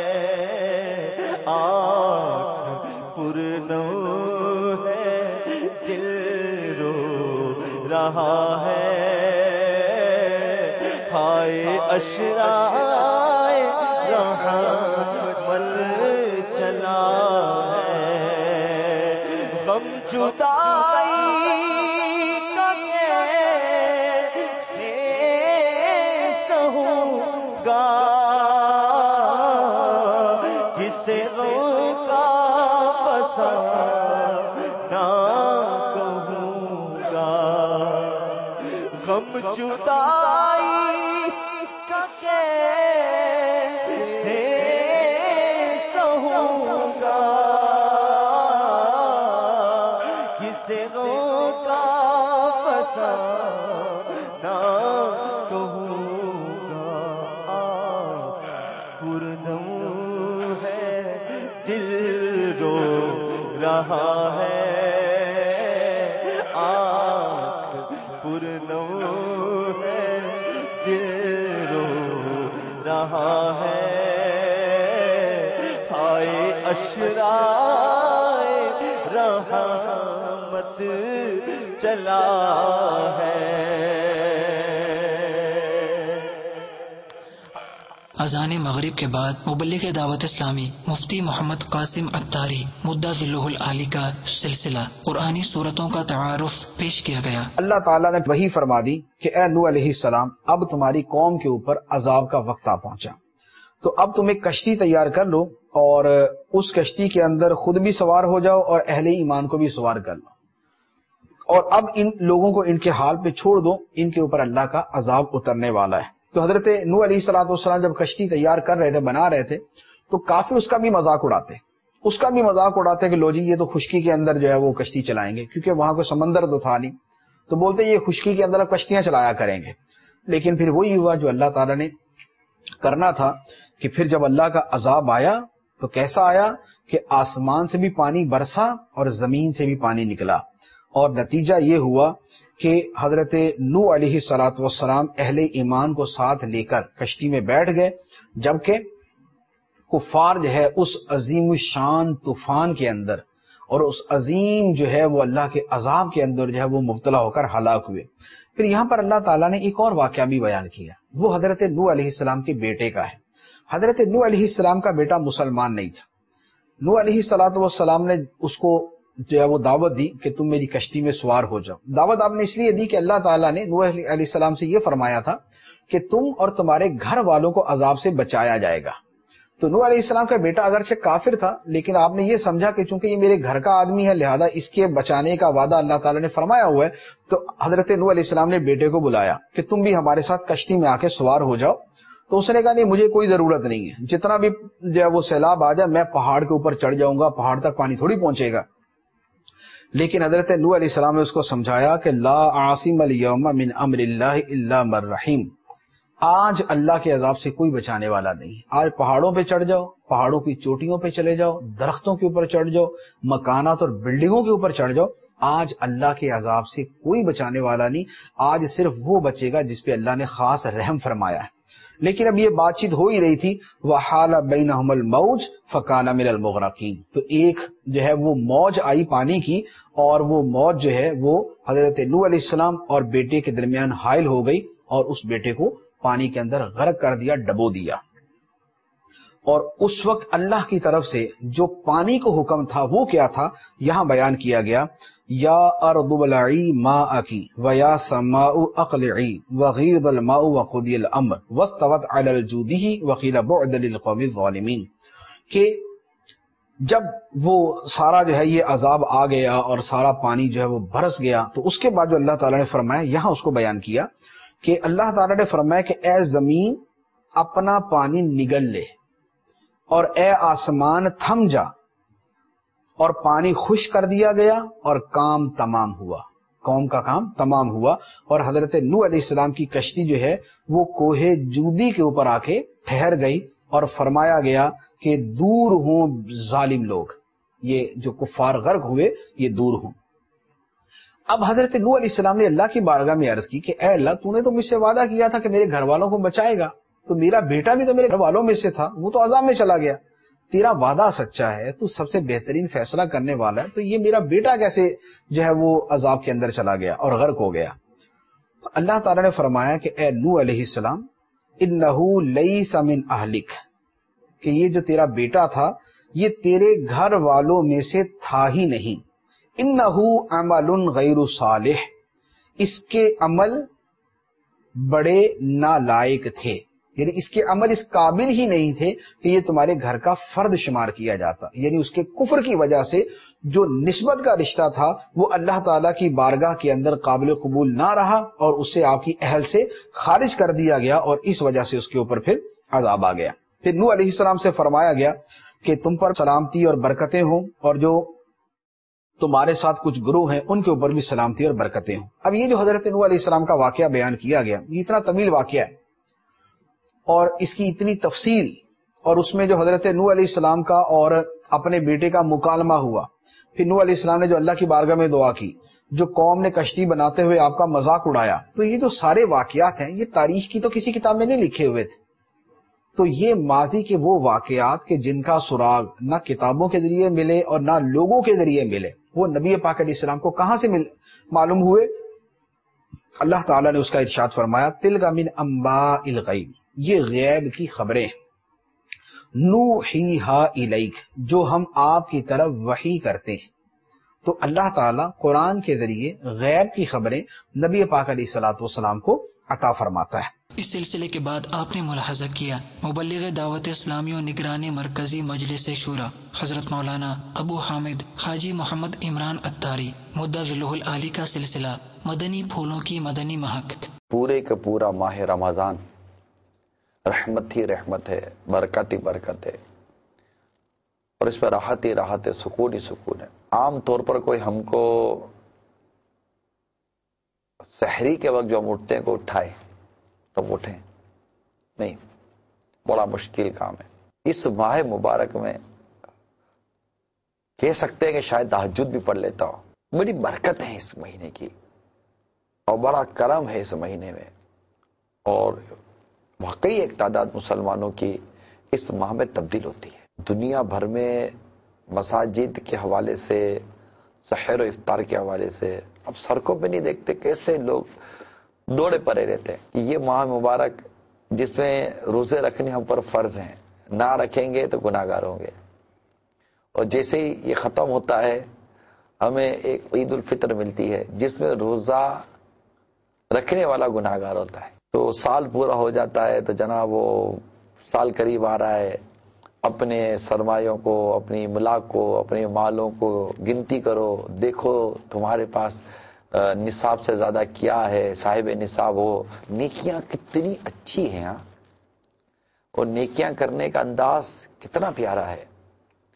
آنکھ پرنم ہے دل رو رہا ہے ہائے اشرائے رحمت چلا ہے غم جدائی کا کیسے سہوں گا کسے غم کا فسانہ کہوں گا غم جدائی کا کیسے سہوں گا کسے غم کا فسانہ کہوں گا پرنم ہے دل رو رہا ہے آنکھ پرنم ہے دل رو رہا ہے ہائے اشرائے رحمت چلا ہے
اذان مغرب کے بعد مبلغ دعوت اسلامی مفتی محمد قاسم اتاری مدہ ذلہ العالی کا سلسلہ قرآنی صورتوں کا تعارف پیش کیا گیا۔
اللہ تعالیٰ نے وہی فرما دی کہ اے نوح علیہ السلام اب تمہاری قوم کے اوپر عذاب کا وقت آ پہنچا، تو اب تم ایک کشتی تیار کر لو اور اس کشتی کے اندر خود بھی سوار ہو جاؤ اور اہل ایمان کو بھی سوار کر لو، اور اب ان لوگوں کو ان کے حال پہ چھوڑ دو، ان کے اوپر اللہ کا عذاب اترنے والا ہے۔ تو حضرت نوح علیہ الصلوۃ والسلام جب کشتی تیار کر رہے تھے، بنا رہے تھے، تو کافر اس کا بھی مذاق اڑاتے اس کا بھی مذاق اڑاتے کہ لو جی یہ تو خشکی کے اندر جو ہے وہ کشتی چلائیں گے، کیونکہ وہاں کوئی سمندر تو تھا نہیں، تو بولتے یہ خشکی کے اندر اب کشتیاں چلایا کریں گے۔ لیکن پھر وہی ہوا جو اللہ تعالیٰ نے کرنا تھا کہ پھر جب اللہ کا عذاب آیا تو کیسا آیا کہ آسمان سے بھی پانی برسا اور زمین سے بھی پانی نکلا، اور نتیجہ یہ ہوا کہ حضرت نوح علیہ الصلوۃ والسلام اہل ایمان کو ساتھ لے کر کشتی میں بیٹھ گئے، جبکہ کفار جو ہے اس عظیم الشان طوفان کے اندر اور اس عظیم جو ہے وہ اللہ کے عذاب کے اندر جو ہے وہ مبتلا ہو کر ہلاک ہوئے۔ پھر یہاں پر اللہ تعالیٰ نے ایک اور واقعہ بھی بیان کیا، وہ حضرت نوح علیہ السلام کے بیٹے کا ہے۔ حضرت نوح علیہ السلام کا بیٹا مسلمان نہیں تھا، نوح علیہ الصلوۃ والسلام نے اس کو جو ہے وہ دعوت دی کہ تم میری کشتی میں سوار ہو جاؤ۔ دعوت آپ نے اس لیے دی کہ اللہ تعالیٰ نے نوح علیہ السلام سے یہ فرمایا تھا کہ تم اور تمہارے گھر والوں کو عذاب سے بچایا جائے گا۔ تو نوح علیہ السلام کا بیٹا اگرچہ کافر تھا، لیکن آپ نے یہ سمجھا کہ چونکہ یہ میرے گھر کا آدمی ہے لہذا اس کے بچانے کا وعدہ اللہ تعالیٰ نے فرمایا ہوا ہے، تو حضرت نوح علیہ السلام نے بیٹے کو بلایا کہ تم بھی ہمارے ساتھ کشتی میں آ کے سوار ہو جاؤ۔ تو اس نے کہا نہیں مجھے کوئی ضرورت نہیں ہے، جتنا بھی جو ہے وہ سیلاب آ جائے میں پہاڑ کے اوپر چڑھ جاؤں گا، پہاڑ تک پانی تھوڑی پہنچے گا۔ لیکن حضرت نوح علیہ السلام نے اس کو سمجھایا کہ لا عاصم اليوم من امر اللہ الا من رحیم، آج اللہ کے عذاب سے کوئی بچانے والا نہیں۔ آج پہاڑوں پہ چڑھ جاؤ، پہاڑوں کی چوٹیوں پہ چلے جاؤ، درختوں کے اوپر چڑھ جاؤ، مکانات اور بلڈنگوں کے اوپر چڑھ جاؤ، آج اللہ کے عذاب سے کوئی بچانے والا نہیں۔ آج صرف وہ بچے گا جس پہ اللہ نے خاص رحم فرمایا ہے۔ لیکن اب یہ بات چیت ہو ہی رہی تھی، وَحَالَ بَيْنَهُمَ الْمَوْجُ فَكَانَ مِنَ الْمُغْرَقِينَ، تو ایک جو ہے وہ موج آئی پانی کی، اور وہ موج جو ہے وہ حضرت نوح علیہ السلام اور بیٹے کے درمیان حائل ہو گئی اور اس بیٹے کو پانی کے اندر غرق کر دیا، ڈبو دیا۔ اور اس وقت اللہ کی طرف سے جو پانی کو حکم تھا وہ کیا تھا، یہاں بیان کیا گیا، یا ارض بلعی ماءکی ویا سماء اقلعی وغیض الماء وقضی الامر واستوت علی الجودی وقیل بعد للقوم الظالمین، کہ جب وہ سارا جو ہے یہ عذاب آ گیا اور سارا پانی جو ہے وہ برس گیا، تو اس کے بعد جو اللہ تعالیٰ نے فرمایا، یہاں اس کو بیان کیا کہ اللہ تعالیٰ نے فرمایا کہ اے زمین اپنا پانی نگل لے، اور اے آسمان تھم جا، اور پانی خشک کر دیا گیا اور کام تمام ہوا، قوم کا کام تمام ہوا، اور حضرت نوح علیہ السلام کی کشتی جو ہے وہ کوہ جودی کے اوپر آ کے ٹھہر گئی، اور فرمایا گیا کہ دور ہوں ظالم لوگ، یہ جو کفار غرق ہوئے یہ دور ہوں۔ اب حضرت نوح علیہ السلام نے اللہ کی بارگاہ میں عرض کی کہ اے اللہ، تو نے تو مجھ سے وعدہ کیا تھا کہ میرے گھر والوں کو بچائے گا، تو میرا بیٹا بھی تو میرے گھر والوں میں سے تھا، وہ تو عذاب میں چلا گیا، تیرا وعدہ سچا ہے، تو سب سے بہترین فیصلہ کرنے والا ہے، تو یہ میرا بیٹا کیسے جو ہے وہ عذاب کے اندر چلا گیا اور غرق ہو گیا؟ تو اللہ تعالیٰ نے فرمایا کہ اے نوح علیہ السلام، انہو لیس من اہلک، کہ یہ جو تیرا بیٹا تھا یہ تیرے گھر والوں میں سے تھا ہی نہیں، انہو عمل غیر صالح، اس کے عمل بڑے نالائق تھے، یعنی اس کے عمل اس قابل ہی نہیں تھے کہ یہ تمہارے گھر کا فرد شمار کیا جاتا، یعنی اس کے کفر کی وجہ سے جو نسبت کا رشتہ تھا وہ اللہ تعالیٰ کی بارگاہ کے اندر قابل قبول نہ رہا، اور اسے آپ کی اہل سے خارج کر دیا گیا، اور اس وجہ سے اس کے اوپر پھر عذاب آ گیا۔ پھر نوح علیہ السلام سے فرمایا گیا کہ تم پر سلامتی اور برکتیں ہوں، اور جو تمہارے ساتھ کچھ گروہ ہیں ان کے اوپر بھی سلامتی اور برکتیں ہوں۔ اب یہ جو حضرت نوح علیہ السلام کا واقعہ بیان کیا گیا، یہ اتنا طویل واقعہ ہے اور اس کی اتنی تفصیل، اور اس میں جو حضرت نوح علیہ السلام کا اور اپنے بیٹے کا مکالمہ ہوا، پھر نوح علیہ السلام نے جو اللہ کی بارگاہ میں دعا کی، جو قوم نے کشتی بناتے ہوئے آپ کا مذاق اڑایا، تو یہ جو سارے واقعات ہیں یہ تاریخ کی تو کسی کتاب میں نہیں لکھے ہوئے تھے، تو یہ ماضی کے وہ واقعات کہ جن کا سراغ نہ کتابوں کے ذریعے ملے اور نہ لوگوں کے ذریعے ملے، وہ نبی پاک علیہ السلام کو کہاں سے مل معلوم ہوئے؟ اللہ تعالیٰ نے اس کا ارشاد فرمایا، تلک من انباء الغیب، یہ غیب کی خبریں نوحیہا الیک، جو ہم آپ کی طرف وحی کرتے ہیں۔ تو اللہ تعالیٰ قرآن کے ذریعے غیب کی خبریں نبی پاک علیہ الصلوۃ والسلام کو عطا فرماتا ہے۔
اس سلسلے کے بعد آپ نے ملاحظہ کیا مبلغ دعوت اسلامی و نگرانی مرکزی مجلس شورا حضرت مولانا ابو حامد حاجی محمد عمران اتاری مدہ ذلہ العالی کا سلسلہ مدنی پھولوں کی مدنی مہک۔
پورے کا پورا ماہ رمضان رحمت ہی رحمت ہے، برکت ہی برکت ہے، اور اس میں راحت ہی راحت ہے، سکون ہی سکون ہے۔ عام طور پر کوئی ہم کو سحری کے وقت جو ہم اٹھتے ہیں کو اٹھائے تو اٹھیں نہیں، بڑا مشکل کام ہے۔ اس ماہ مبارک میں کہہ سکتے ہیں کہ شاید تہجد بھی پڑھ لیتا ہوں، بڑی برکت ہے اس مہینے کی اور بڑا کرم ہے اس مہینے میں، اور واقعی ایک تعداد مسلمانوں کی اس ماہ میں تبدیل ہوتی ہے۔ دنیا بھر میں مساجد کے حوالے سے، سحر و افطار کے حوالے سے اب سڑکوں پہ نہیں دیکھتے کیسے لوگ دوڑے پڑے رہتے ہیں۔ یہ ماہ مبارک جس میں روزے رکھنے ہم پر فرض ہیں، نہ رکھیں گے تو گناہ گار ہوں گے، اور جیسے ہی یہ ختم ہوتا ہے ہمیں ایک عید الفطر ملتی ہے جس میں روزہ رکھنے والا گناہ گار ہوتا ہے۔ تو سال پورا ہو جاتا ہے تو جناب وہ سال قریب آ رہا ہے، اپنے سرمایوں کو، اپنی املاک کو، اپنے مالوں کو گنتی کرو، دیکھو تمہارے پاس نصاب سے زیادہ کیا ہے، صاحب نصاب ہو۔ نیکیاں کتنی اچھی ہیں، اور نیکیاں کرنے کا انداز کتنا پیارا ہے،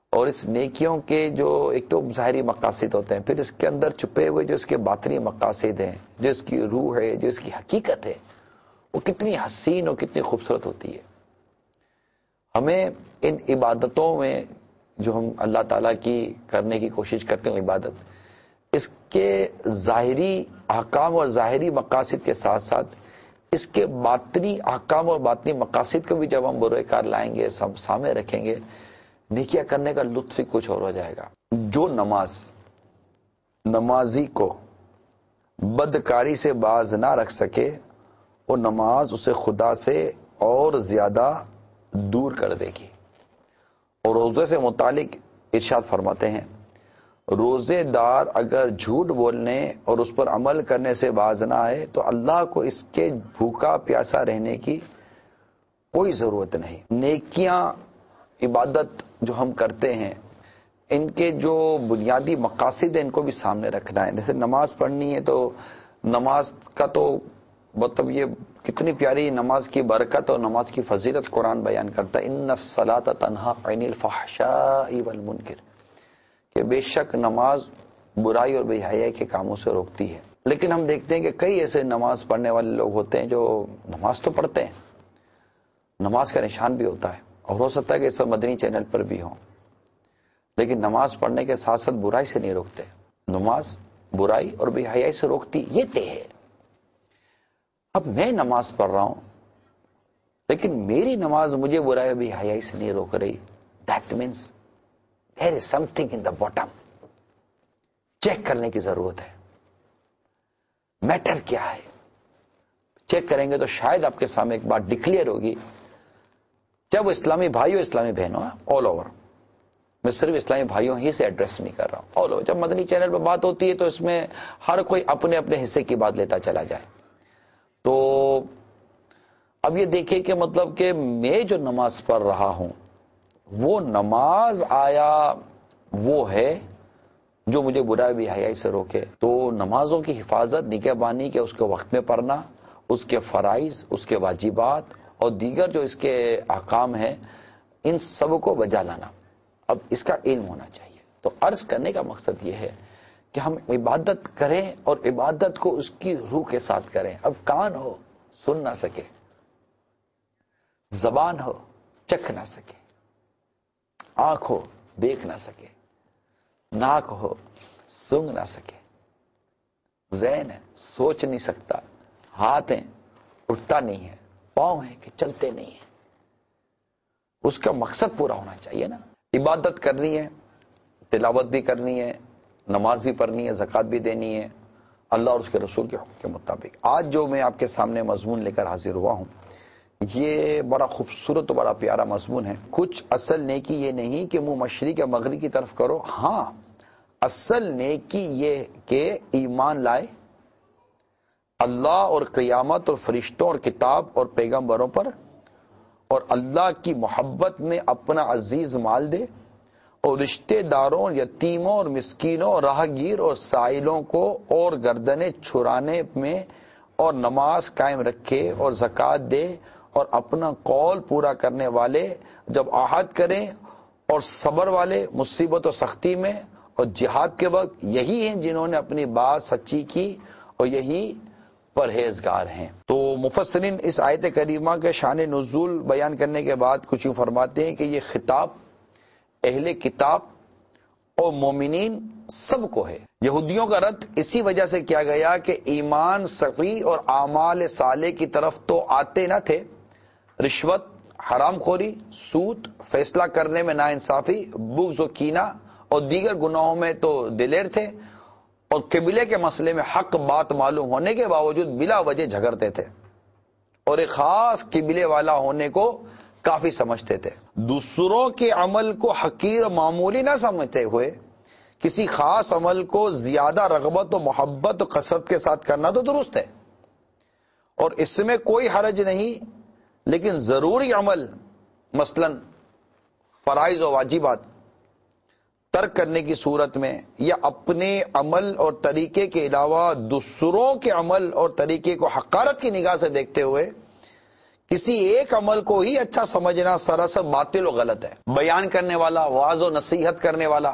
اور اس نیکیوں کے جو ایک تو ظاہری مقاصد ہوتے ہیں، پھر اس کے اندر چھپے ہوئے جو اس کے باطنی مقاصد ہیں، جو اس کی روح ہے، جو اس کی حقیقت ہے، وہ کتنی حسین اور کتنی خوبصورت ہوتی ہے۔ ہمیں ان عبادتوں میں جو ہم اللہ تعالیٰ کی کرنے کی کوشش کرتے ہیں عبادت، اس کے ظاہری احکام اور ظاہری مقاصد کے ساتھ ساتھ اس کے باطنی احکام اور باطنی مقاصد کو بھی جب ہم بروئے کار لائیں گے، سب سامنے رکھیں گے، نیکیاں کرنے کا لطف ہی کچھ اور ہو جائے گا۔ جو نماز نمازی کو بدکاری سے باز نہ رکھ سکے، وہ نماز اسے خدا سے اور زیادہ دور کر دے گی۔ اور روزے سے متعلق ارشاد فرماتے ہیں، روزے دار اگر جھوٹ بولنے اور اس پر عمل کرنے سے باز نہ آئے تو اللہ کو اس کے بھوکا پیاسا رہنے کی کوئی ضرورت نہیں۔ نیکیاں، عبادت جو ہم کرتے ہیں، ان کے جو بنیادی مقاصد ہیں ان کو بھی سامنے رکھنا ہے۔ جیسے نماز پڑھنی ہے تو نماز کا تو مطلب یہ کتنی پیاری نماز کی برکت اور نماز کی فضیلت قرآن بیان کرتا ہے، ان الصلاۃ تنہا عن الفحشاء والمنکر، کہ بے شک نماز برائی اور بے حیائی کے کاموں سے روکتی ہے۔ لیکن ہم دیکھتے ہیں کہ کئی ایسے نماز پڑھنے والے لوگ ہوتے ہیں جو نماز تو پڑھتے ہیں، نماز کا نشان بھی ہوتا ہے، اور ہو سکتا ہے کہ اس مدنی چینل پر بھی ہوں، لیکن نماز پڑھنے کے ساتھ ساتھ برائی سے نہیں روکتے۔ نماز برائی اور بے حیائی سے روکتی، یہ طے ہے۔ اب میں نماز پڑھ رہا ہوں لیکن میری نماز مجھے برائی اور بے حیائی سے نہیں روک رہی، that means there is something in the bottom۔ Check کرنے کی ضرورت ہے، میٹر کیا ہے۔ چیک کریں گے تو شاید آپ کے سامنے ایک بات ڈکلیئر ہوگی۔ جب وہ اسلامی بھائیوں اسلامی بہنوں آل اوور، میں صرف اسلامی بھائیوں ہی سے ایڈریس نہیں کر رہا ہوں، آل اوور، جب مدنی چینل پہ بات ہوتی ہے تو اس میں ہر کوئی اپنے اپنے حصے کی بات لیتا چلا جائے۔ تو اب یہ دیکھیں کہ مطلب کہ میں جو نماز پڑھ رہا ہوں وہ نماز آیا وہ ہے جو مجھے برائی بے حیائی سے روکے؟ تو نمازوں کی حفاظت، نگہبانی کے اس کے وقت میں پڑھنا، اس کے فرائض، اس کے واجبات اور دیگر جو اس کے احکام ہیں، ان سب کو بجا لانا، اب اس کا علم ہونا چاہیے۔ تو عرض کرنے کا مقصد یہ ہے کہ ہم عبادت کریں اور عبادت کو اس کی روح کے ساتھ کریں۔ اب کان ہو سن نہ سکے، زبان ہو چکھ نہ سکے، آنکھ ہو دیکھ نہ سکے، ناک ہو سونگ نہ سکے، ذہن ہے سوچ نہیں سکتا، ہاتھ ہیں اٹھتا نہیں ہے، پاؤں ہیں کہ چلتے نہیں ہیں، اس کا مقصد پورا ہونا چاہیے نا۔ عبادت کرنی ہے، تلاوت بھی کرنی ہے، نماز بھی پڑھنی ہے، زکوٰۃ بھی دینی ہے اللہ اور اس کے رسول کے حکم کے مطابق۔ آج جو میں آپ کے سامنے مضمون لے کر حاضر ہوا ہوں، یہ بڑا خوبصورت و بڑا پیارا مضمون ہے۔ کچھ اصل نیکی یہ نہیں کہ منہ مشرق یا مغرب کی طرف کرو، ہاں اصل نیکی یہ کہ ایمان لائے اللہ اور قیامت اور فرشتوں اور کتاب اور پیغمبروں پر، اور اللہ کی محبت میں اپنا عزیز مال دے، اور رشتہ داروں، یتیموں اور مسکینوں، راہگیر اور سائلوں کو اور گردنیں چھڑانے میں اور نماز قائم رکھے اور زکوٰۃ دے، اور اپنا قول پورا کرنے والے جب عہد کریں، اور صبر والے مصیبت و سختی میں اور جہاد کے وقت، یہی ہیں جنہوں نے اپنی بات سچی کی اور یہی پرہیزگار ہیں۔ تو مفسرین اس آیت کریمہ کے شان نزول بیان کرنے کے بعد کچھ یوں فرماتے ہیں کہ یہ خطاب اہل کتاب اور مومنین سب کو ہے۔ یہودیوں کا رد اسی وجہ سے کیا گیا کہ ایمان صحیح اور اعمال صالح کی طرف تو آتے نہ تھے، رشوت، حرام خوری، سود، فیصلہ کرنے میں ناانصافی، بغض و کینہ اور دیگر گناہوں میں تو دلیر تھے، اور قبلے کے مسئلے میں حق بات معلوم ہونے کے باوجود بلا وجہ جھگڑتے تھے، اور ایک خاص قبلے والا ہونے کو کافی سمجھتے تھے۔ دوسروں کے عمل کو حقیر و معمولی نہ سمجھتے ہوئے کسی خاص عمل کو زیادہ رغبت و محبت و کثرت کے ساتھ کرنا تو درست ہے، اور اس میں کوئی حرج نہیں، لیکن ضروری عمل مثلا فرائض و واجبات ترک کرنے کی صورت میں، یا اپنے عمل اور طریقے کے علاوہ دوسروں کے عمل اور طریقے کو حقارت کی نگاہ سے دیکھتے ہوئے کسی ایک عمل کو ہی اچھا سمجھنا سراسر باطل و غلط ہے. بیان کرنے والا، واعظ و نصیحت کرنے والا،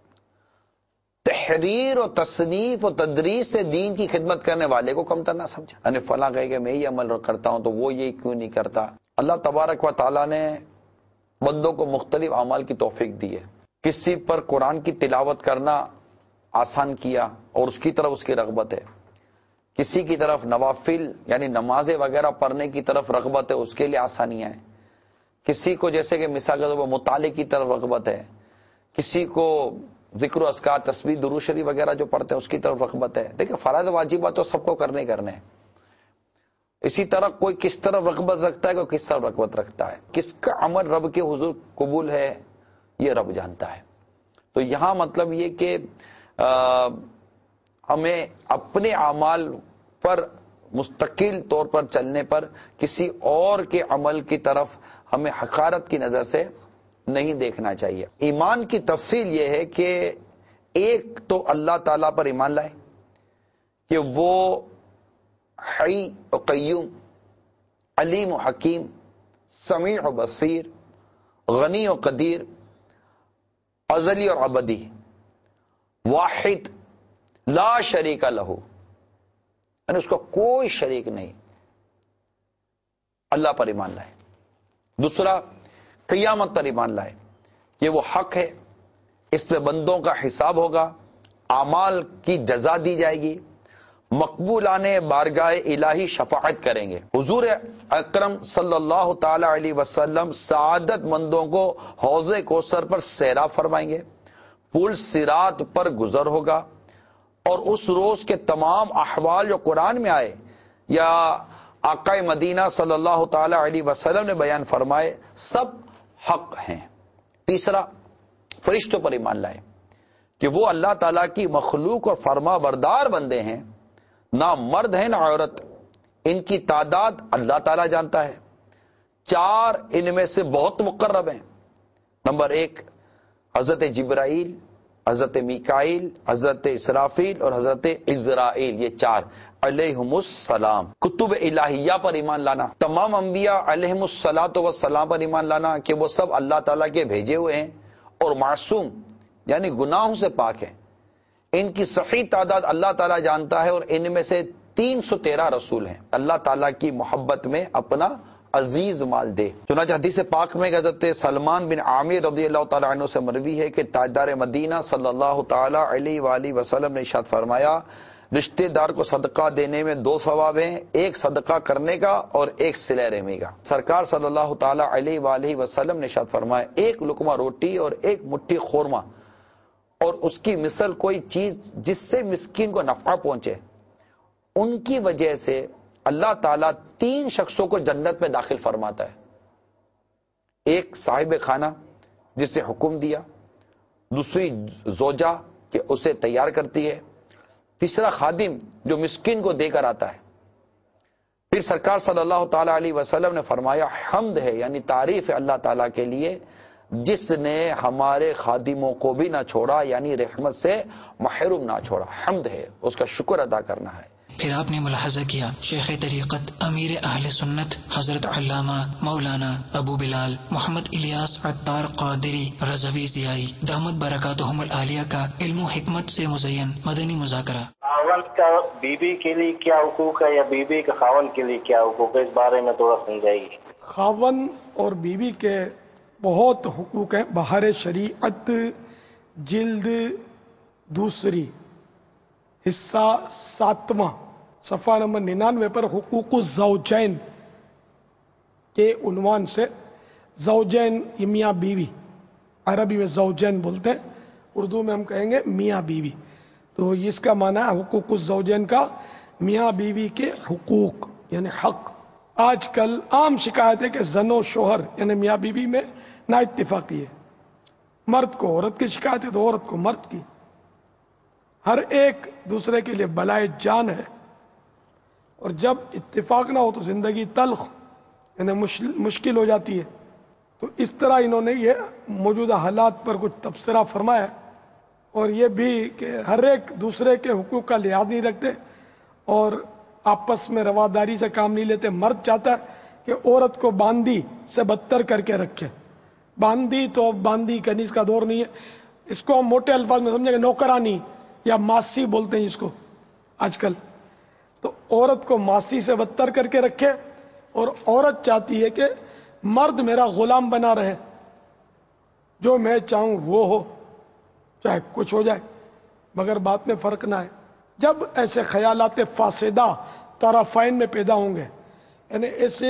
تحریر و تصنیف و تدریس سے دین کی خدمت کرنے والے کو کمتر نہ سمجھا. یعنی فلاں کہے کہ میں یہ عمل کرتا ہوں تو وہ یہ کیوں نہیں کرتا. اللہ تبارک و تعالیٰ نے بندوں کو مختلف اعمال کی توفیق دی ہے. کسی پر قرآن کی تلاوت کرنا آسان کیا اور اس کی طرف اس کی رغبت ہے، کسی کی طرف نوافل یعنی نمازیں وغیرہ پڑھنے کی طرف رغبت ہے، اس کے لیے آسانیاں ہیں. کسی کو جیسے کہ مثال کے طور پر مطالعے کی طرف رغبت ہے، کسی کو ذکر و اذکار تسبیح درود شریف وغیرہ جو پڑھتے ہیں اس کی طرف رغبت ہے. دیکھیں فرائض واجبات تو سب کو کرنے کرنے ہیں. اسی طرح کوئی کس طرف رغبت رکھتا ہے، کوئی کس طرف رغبت رکھتا ہے. کس کا عمل رب کے حضور قبول ہے یہ رب جانتا ہے. تو یہاں مطلب یہ کہ ہمیں اپنے اعمال پر مستقل طور پر چلنے پر کسی اور کے عمل کی طرف ہمیں حقارت کی نظر سے نہیں دیکھنا چاہیے. ایمان کی تفصیل یہ ہے کہ ایک تو اللہ تعالیٰ پر ایمان لائے کہ وہ حی و قیوم، علیم و حکیم، سمیع و بصیر، غنی و قدیر، ازلی اور ابدی، واحد لا شریک لہ، یعنی اس کا کوئی شریک نہیں. اللہ پر ایمان لائے. دوسرا قیامت پر ایمان لائے کہ وہ حق ہے، اس میں بندوں کا حساب ہوگا، اعمال کی جزا دی جائے گی، مقبولانے بارگاہ الہی شفاعت کریں گے. حضور اکرم صلی اللہ تعالی علیہ وسلم سعادت مندوں کو حوض کوثر پر سیراب فرمائیں گے، پل صراط پر گزر ہوگا، اور اس روز کے تمام احوال جو قرآن میں آئے یا آقا مدینہ صلی اللہ تعالی علیہ وسلم نے بیان فرمائے سب حق ہیں. تیسرا فرشتوں پر ایمان لائے کہ وہ اللہ تعالیٰ کی مخلوق اور فرما بردار بندے ہیں، نہ مرد ہیں نہ عورت، ان کی تعداد اللہ تعالیٰ جانتا ہے. چار ان میں سے بہت مقرب ہیں. نمبر ایک حضرت جبرائیل، حضرت میکائیل، حضرت اسرافیل اور حضرت عزرائیل، یہ چار علیہم السلام. کتب الہیہ پر ایمان لانا، تمام انبیاء علیہم الصلاۃ والسلام پر ایمان لانا کہ وہ سب اللہ تعالیٰ کے بھیجے ہوئے ہیں اور معصوم یعنی گناہوں سے پاک ہیں. ان کی صحیح تعداد اللہ تعالیٰ جانتا ہے، اور ان میں سے تین سو تیرہ رسول ہیں. اللہ تعالیٰ کی محبت میں اپنا عزیز مال دے. چنانچہ حدیث پاک میں حضرت سلمان بن عامر رضی اللہ تعالیٰ عنہ سے مروی ہے کہ تاجدار مدینہ صلی اللہ تعالیٰ علیہ وآلہ وسلم نے ارشاد فرمایا، رشتہ دار کو صدقہ دینے میں دو ثواب ہیں، ایک صدقہ کرنے کا اور ایک صلہ رحمی کا. سرکار صلی اللہ تعالیٰ علیہ وآلہ وسلم نے ارشاد فرمایا، ایک لقمہ روٹی اور ایک مٹھی خورما اور اس کی مثل کوئی چیز جس سے مسکین کو نفع پہنچے، ان کی وجہ سے اللہ تعالیٰ تین شخصوں کو جنت میں داخل فرماتا ہے. ایک صاحب خانہ جس نے حکم دیا، دوسری زوجہ کہ اسے تیار کرتی ہے، تیسرا خادم جو مسکین کو دے کر آتا ہے. پھر سرکار صلی اللہ تعالیٰ علیہ وسلم نے فرمایا، حمد ہے یعنی تعریف ہے اللہ تعالیٰ کے لیے جس نے ہمارے خادموں کو بھی نہ چھوڑا، یعنی رحمت سے محروم نہ چھوڑا. حمد ہے، اس کا شکر ادا کرنا ہے.
پھر آپ نے ملاحظہ کیا شیخ طریقت امیر اہل سنت حضرت علامہ مولانا ابو بلال محمد الیاس عطار قادری رضوی ضیائی دامت برکاتہم العالیہ کا علم و حکمت سے مزین مدنی مذاکرہ.
خاون کا بیوی کے لیے کیا حقوق ہے یا بیوی کا خاون کے لیے کیا حقوق ہے، اس بارے میں تھوڑا سمجھائیے.
خاون اور بیوی کے بہت حقوق ہیں. بہار شریعت جلد دوسری حصہ ساتواں صفحہ نمبر ننانوے پر حقوق الزوجین کے عنوان سے، زوجین یہ میاں بیوی، عربی میں زوجین بولتے ہیں، اردو میں ہم کہیں گے میاں بیوی. تو اس کا معنی ہے حقوق الزوجین کا میاں بیوی کے حقوق یعنی حق. آج کل عام شکایت ہے کہ زن و شوہر یعنی میاں بیوی میں نا اتفاقی ہے. مرد کو عورت کی شکایت ہے تو عورت کو مرد کی. ہر ایک دوسرے کے لیے بلائے جان ہے، اور جب اتفاق نہ ہو تو زندگی تلخ یعنی مشکل ہو جاتی ہے. تو اس طرح انہوں نے یہ موجودہ حالات پر کچھ تبصرہ فرمایا، اور یہ بھی کہ ہر ایک دوسرے کے حقوق کا لحاظ نہیں رکھتے اور آپس میں رواداری سے کام نہیں لیتے. مرد چاہتا ہے کہ عورت کو باندی سے بدتر کر کے رکھے. باندی تو باندی کنیز کا دور نہیں ہے, اس کو ہم موٹے الفاظ میں سمجھیں گے نوکرانی یا ماسی بولتے ہیں جس کو آج کل. تو عورت کو ماسی سے بدتر کر کے رکھے, اور عورت چاہتی ہے کہ مرد میرا غلام بنا رہے, جو میں چاہوں وہ ہو, چاہے کچھ ہو جائے مگر بات میں فرق نہ ہے. جب ایسے خیالات فاسدہ طرفین میں پیدا ہوں گے, یعنی ایسے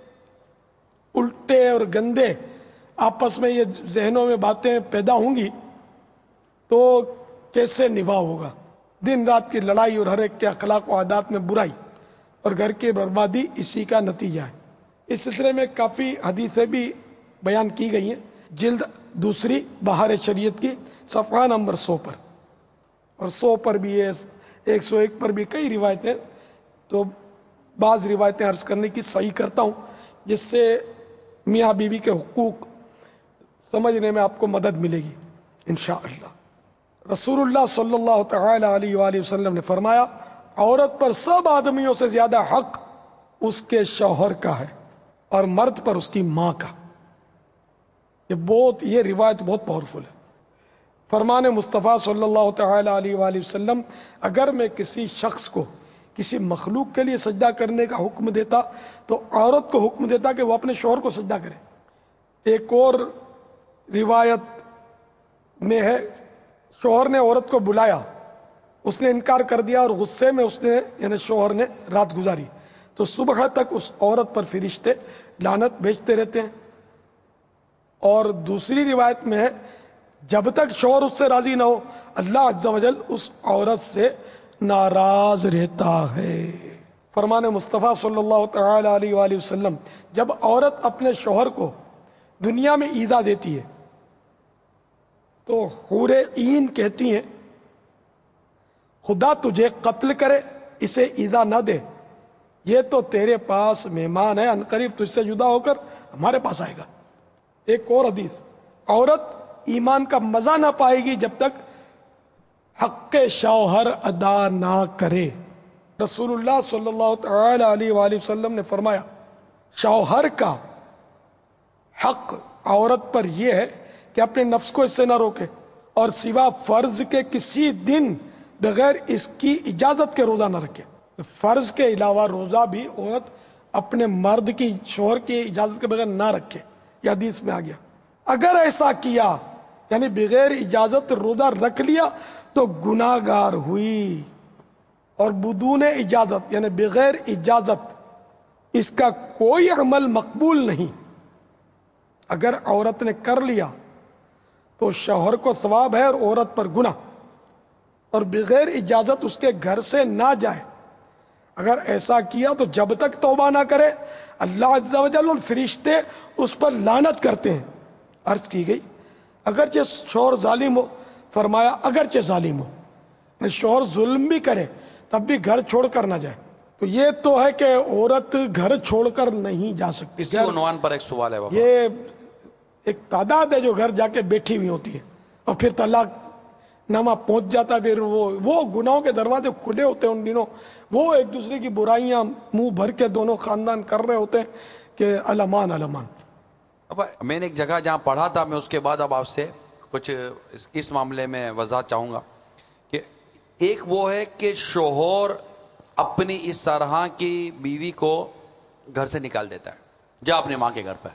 الٹے اور گندے آپس میں یہ ذہنوں میں باتیں پیدا ہوں گی, تو کیسے نبھا ہوگا؟ دن رات کی لڑائی اور ہر ایک کے اخلاق و عادات میں برائی اور گھر کی بربادی اسی کا نتیجہ ہے. اس سلسلے میں کافی حدیثیں بھی بیان کی گئی ہیں, جلد دوسری بہار شریعت کی صفحہ نمبر سو پر, اور سو پر بھی ہے, ایک سو ایک پر بھی کئی روایتیں. تو بعض روایتیں عرض کرنے کی صحیح کرتا ہوں جس سے میاں بیوی کے حقوق سمجھنے میں آپ کو مدد ملے گی انشاءاللہ. رسول اللہ صلی اللہ تعالی علیہ وآلہ وسلم نے فرمایا, عورت پر سب آدمیوں سے زیادہ حق اس کے شوہر کا ہے اور مرد پر اس کی ماں کا. یہ بہت یہ روایت بہت پاورفل ہے. فرمان مصطفیٰ صلی اللہ تعالی علیہ وآلہ وسلم, اگر میں کسی شخص کو کسی مخلوق کے لیے سجدہ کرنے کا حکم دیتا تو عورت کو حکم دیتا کہ وہ اپنے شوہر کو سجدہ کرے. ایک اور روایت میں ہے, شوہر نے عورت کو بلایا, اس نے انکار کر دیا اور غصے میں اس نے یعنی شوہر نے رات گزاری, تو صبح تک اس عورت پر فرشتے لعنت بھیجتے رہتے ہیں. اور دوسری روایت میں ہے, جب تک شوہر اس سے راضی نہ ہو اللہ عز و جل اس عورت سے ناراض رہتا ہے. فرمان مصطفیٰ صلی اللہ تعالی علیہ وآلہ وسلم, جب عورت اپنے شوہر کو دنیا میں ایذا دیتی ہے تو حور عین کہتی ہیں, خدا تجھے قتل کرے, اسے ایذا نہ دے, یہ تو تیرے پاس مہمان ہے, عنقریب تجھ سے جدا ہو کر ہمارے پاس آئے گا. ایک اور حدیث, عورت ایمان کا مزہ نہ پائے گی جب تک حق شوہر ادا نہ کرے. رسول اللہ صلی اللہ تعالی علیہ وآلہ وسلم نے فرمایا, شوہر کا حق عورت پر یہ ہے کہ اپنے نفس کو اس سے نہ روکے اور سوا فرض کے کسی دن بغیر اس کی اجازت کے روزہ نہ رکھے. فرض کے علاوہ روزہ بھی عورت اپنے مرد کی شوہر کی اجازت کے بغیر نہ رکھے, یہ حدیث میں آ گیا. اگر ایسا کیا یعنی بغیر اجازت روزہ رکھ لیا تو گناہ گار ہوئی, اور بدون اجازت یعنی بغیر اجازت اس کا کوئی عمل مقبول نہیں. اگر عورت نے کر لیا تو شوہر کو ثواب ہے اور عورت پر گناہ, اور بغیر اجازت اس کے گھر سے نہ جائے. اگر ایسا کیا تو جب تک توبہ نہ کرے اللہ عز و جل اور فرشتے اس پر لعنت کرتے ہیں. عرض کی گئی اگرچہ شوہر ظالم ہو, فرمایا اگرچہ ظالم ہو, شوہر ظلم بھی کرے تب بھی گھر چھوڑ کر نہ جائے. تو یہ تو ہے کہ عورت گھر چھوڑ کر نہیں جا سکتی.
اسی عنوان پر ایک سوال ہے بابا.
یہ ایک تعداد ہے جو گھر جا کے بیٹھی ہوئی ہوتی ہے اور پھر طلاق نامہ پہنچ جاتا ہے, پھر وہ وہ گناہوں کے دروازے کھلے ہوتے ہیں ان دنوں, وہ ایک دوسرے کی برائیاں منہ بھر کے دونوں خاندان کر رہے ہوتے ہیں کہ علمان علمان.
میں نے ایک جگہ جہاں پڑھا تھا, میں اس کے بعد اب آپ سے کچھ اس معاملے میں وضاحت چاہوں گا کہ ایک وہ ہے کہ شوہر اپنی اس طرح کی بیوی کو گھر سے نکال دیتا ہے, جا اپنے ماں کے گھر پہ.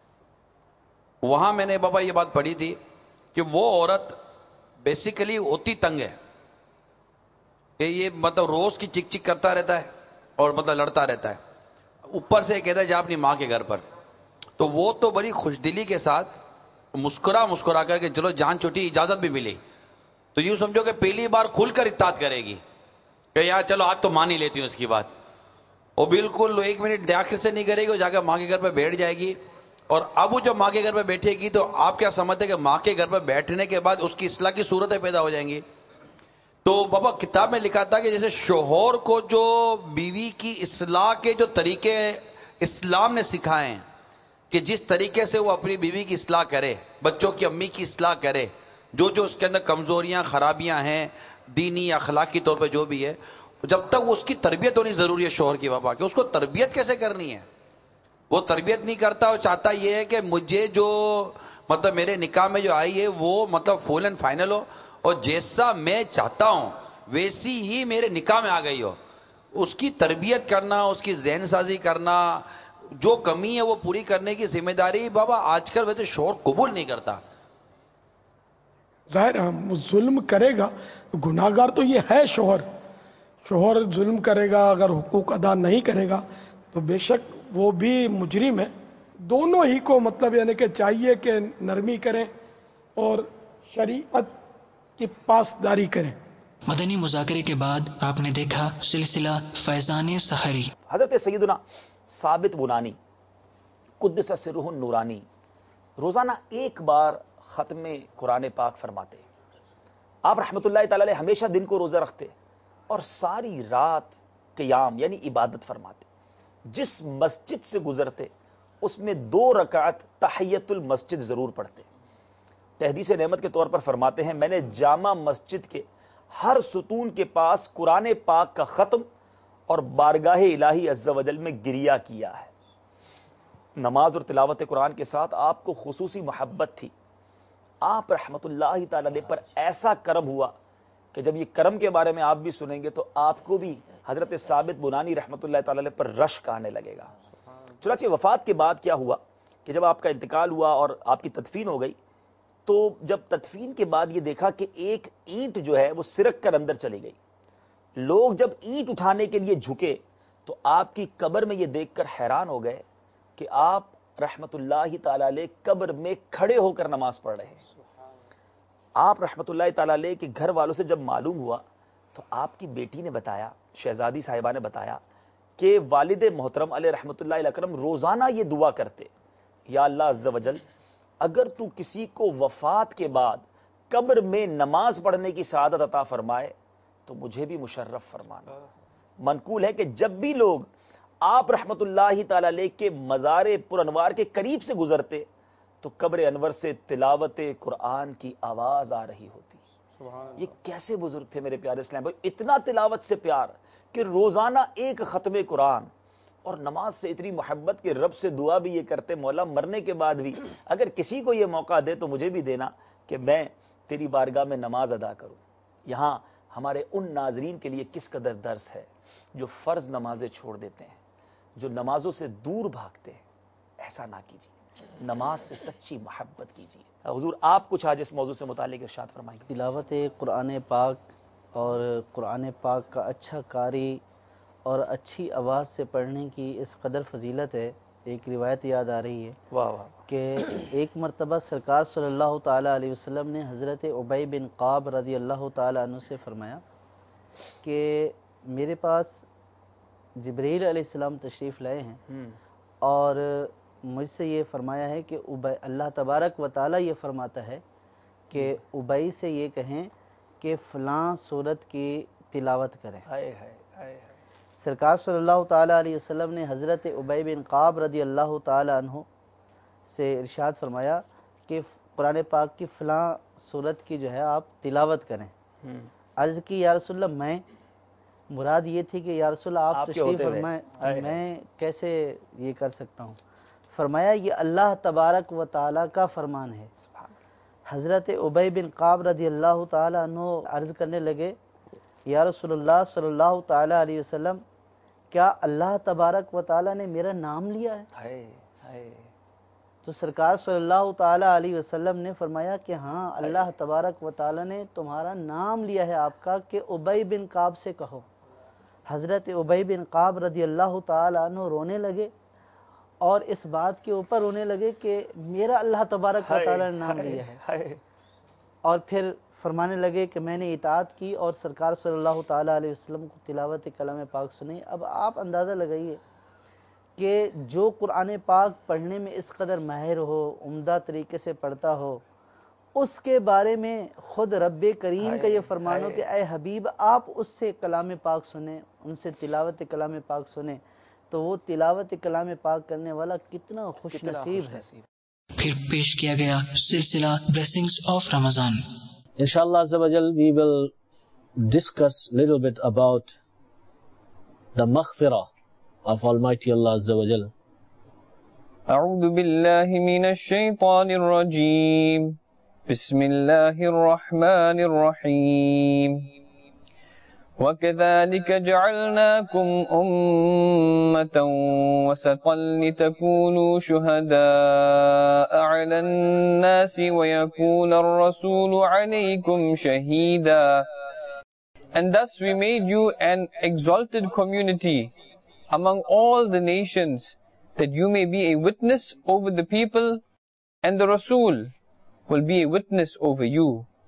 وہاں میں نے بابا یہ بات پڑھی تھی کہ وہ عورت بیسیکلی ہوتی تنگ ہے کہ یہ مطلب روز کی چک چک کرتا رہتا ہے اور مطلب لڑتا رہتا ہے, اوپر سے کہتا ہے جا اپنی ماں کے گھر پر. تو وہ تو بڑی خوش دلی کے ساتھ مسکرا مسکرا کر کے چلو جان چھوٹی اجازت بھی ملی, تو یوں سمجھو کہ پہلی بار کھل کر اطاعت کرے گی کہ یار چلو آج تو مان ہی لیتی ہوں اس کی بات, اور بالکل ایک منٹ داخل سے نہیں کرے گی, وہ جا کے ماں کے گھر پہ بیٹھ جائے گی. اور اب وہ جب ماں کے گھر پہ بیٹھے گی تو آپ کیا سمجھتے کہ ماں کے گھر پہ بیٹھنے کے بعد اس کی اصلاح کی صورتیں پیدا ہو جائیں گی. تو بابا کتاب میں لکھا تھا کہ جیسے شوہر کو جو بیوی کی اصلاح کے جو طریقے اسلام نے سکھائے ہیں کہ جس طریقے سے وہ اپنی بیوی کی اصلاح کرے, بچوں کی امی کی اصلاح کرے, جو جو اس کے اندر کمزوریاں خرابیاں ہیں دینی اخلاقی طور پہ جو بھی ہے, جب تک اس کی تربیت ہونی ضروری ہے شوہر کی بابا, کہ اس کو تربیت کیسے کرنی ہے. وہ تربیت نہیں کرتا، اور چاہتا یہ ہے کہ مجھے جو مطلب میرے نکاح میں جو آئی ہے وہ مطلب فل اینڈ فائنل ہو، اور جیسا میں چاہتا ہوں ویسی ہی میرے نکاح میں آ گئی ہو. اس کی تربیت کرنا، اس کی ذہن سازی کرنا، جو کمی ہے وہ پوری کرنے کی ذمہ داری بابا آج کل ویسے شوہر قبول نہیں کرتا.
ظاہر ہم ظلم کرے گا، گناہگار تو یہ ہے شوہر. شوہر ظلم کرے گا، اگر حقوق ادا نہیں کرے گا تو بے شک وہ بھی مجرم ہے. دونوں ہی کو مطلب یعنی کہ چاہیے کہ نرمی کریں اور شریعت کی پاسداری کریں.
مدنی مذاکرے کے بعد آپ نے دیکھا سلسلہ فیضان سحری.
حضرت سیدنا ثابت بنانی قدس سرہ النورانی روزانہ ایک بار ختم قرآن پاک فرماتے. آپ رحمت اللہ تعالی علیہ ہمیشہ دن کو روزہ رکھتے اور ساری رات قیام یعنی عبادت فرماتے. جس مسجد سے گزرتے اس میں دو رکعت تحیت المسجد ضرور پڑھتے. تحدیث نعمت کے طور پر فرماتے ہیں میں نے جامع مسجد کے ہر ستون کے پاس قرآن پاک کا ختم اور بارگاہ الہی عز و جل میں گریا کیا ہے. نماز اور تلاوت قرآن کے ساتھ آپ کو خصوصی محبت تھی. آپ رحمت اللہ تعالی علیہ پر ایسا کرم ہوا کہ جب یہ کرم کے بارے میں آپ بھی سنیں گے تو آپ کو بھی حضرت ثابت بنانی رحمت اللہ تعالی علیہ پر رشک آنے لگے گا. چنانچہ وفات کے بعد کیا ہوا کہ جب آپ کا انتقال ہوا اور آپ کی تدفین ہو گئی تو جب تدفین کے بعد یہ دیکھا کہ ایک اینٹ جو ہے وہ سرک کر اندر چلی گئی. لوگ جب اینٹ اٹھانے کے لیے جھکے تو آپ کی قبر میں یہ دیکھ کر حیران ہو گئے کہ آپ رحمت اللہ تعالی علیہ قبر میں کھڑے ہو کر نماز پڑھ رہے ہیں. آپ رحمت اللہ تعالی علیہ کے گھر والوں سے جب معلوم ہوا تو آپ کی بیٹی نے بتایا، شہزادی صاحبہ نے بتایا کہ والد محترم علیہ رحمت اللہ اکرم روزانہ یہ دعا کرتے یا اللہ عز و جل اگر تو کسی کو وفات کے بعد قبر میں نماز پڑھنے کی سعادت عطا فرمائے تو مجھے بھی مشرف فرمانا. منقول ہے کہ جب بھی لوگ آپ رحمت اللہ تعالی علیہ کے مزار پر انوار کے قریب سے گزرتے تو قبر انور سے تلاوت قرآن کی آواز آ رہی ہوتی. یہ کیسے بزرگ تھے میرے پیارے اسلام بھائی، اتنا تلاوت سے پیار کہ روزانہ ایک ختم قرآن اور نماز سے اتنی محبت کہ رب سے دعا بھی یہ کرتے مولا مرنے کے بعد بھی اگر کسی کو یہ موقع دے تو مجھے بھی دینا کہ میں تیری بارگاہ میں نماز ادا کروں. یہاں ہمارے ان ناظرین کے لیے کس قدر درس ہے جو فرض نمازیں چھوڑ دیتے ہیں، جو نمازوں سے دور بھاگتے ہیں. ایسا نہ کیجیے، نماز سے سچی محبت کیجیے. حضور آپ کچھ آج اس موضوع سے متعلق ارشاد فرمائیں.
تلاوت قرآن پاک اور قرآن پاک کا اچھا قاری اور اچھی آواز سے پڑھنے کی اس قدر فضیلت ہے. ایک روایت یاد آ رہی ہے
واہ واہ
کہ ایک مرتبہ سرکار صلی اللہ تعالی علیہ وسلم نے حضرت ابی بن قعب رضی اللہ تعالی عنہ سے فرمایا کہ میرے پاس جبریل علیہ السلام تشریف لائے ہیں اور مجھ سے یہ فرمایا ہے کہ اللہ تبارک و تعالی یہ فرماتا ہے کہ ابی سے یہ کہیں کہ فلاں سورت کی تلاوت کریں. سرکار صلی اللہ تعالی علیہ وسلم نے حضرت ابی بن قعب رضی اللہ تعالی عنہ سے ارشاد فرمایا کہ قرآن پاک کی فلاں سورت کی جو ہے آپ تلاوت کریں. عرض کی یا رسول اللہ میں مراد یہ تھی کہ یا رسول اللہ آپ تشریف فرمائیں، میں کیسے یہ کر سکتا ہوں. فرمایا یہ اللہ تبارک و تعالی کا فرمان ہے. حضرت ابی بن قعب رضی اللہ تعالی عنہ عرض کرنے لگے یا رسول اللہ صلی اللہ تعالی علیہ وسلم کیا اللہ تبارک و تعالی نے میرا نام لیا ہے؟ تو سرکار صلی اللہ تعالی علیہ وسلم نے فرمایا کہ ہاں اللہ تبارک و تعالی نے تمہارا نام لیا ہے آپ کا کہ ابی بن قعب سے کہو. حضرت ابی بن قعب رضی اللہ تعالی عنہ رونے لگے اور اس بات کے اوپر رونے لگے کہ میرا اللہ تبارک و تعالی نے نام لیا ہے، اور پھر فرمانے لگے کہ میں نے اطاعت کی اور سرکار صلی اللہ تعالی علیہ وسلم کو تلاوت کلام پاک سنی. اب آپ اندازہ لگائیے کہ جو قرآن پاک پڑھنے میں اس قدر ماہر ہو، عمدہ طریقے سے پڑھتا ہو، اس کے بارے میں خود رب کریم کا یہ فرمان ہو کہ اے حبیب آپ اس سے کلام پاک سنیں، ان سے تلاوت کلام پاک سنیں، تو وہ تلاوت کلام پاک کرنے والا کتنا خوش نصیب ہے.
پھر پیش کیا گیا سلسلہ blessings of Ramzan.
Inshallah Azza wa Jal, we will discuss a little bit about the maghfirah of Almighty Allah Azza wa Jal.
اعوذ باللہ من الشیطان الرجیم بسم اللہ الرحمن الرحیم وَكَذَلِكَ جَعَلْنَاكُمْ أُمَّةً وَسَطًا لِتَكُونُوا شُهَدَاءَ عَلَى النَّاسِ وَيَكُونَ الرَّسُولُ عَلَيْكُمْ شَهِيدًا. And thus we made you an exalted community among all the nations, that you may be a witness over the people, and the Rasul will be a witness over you.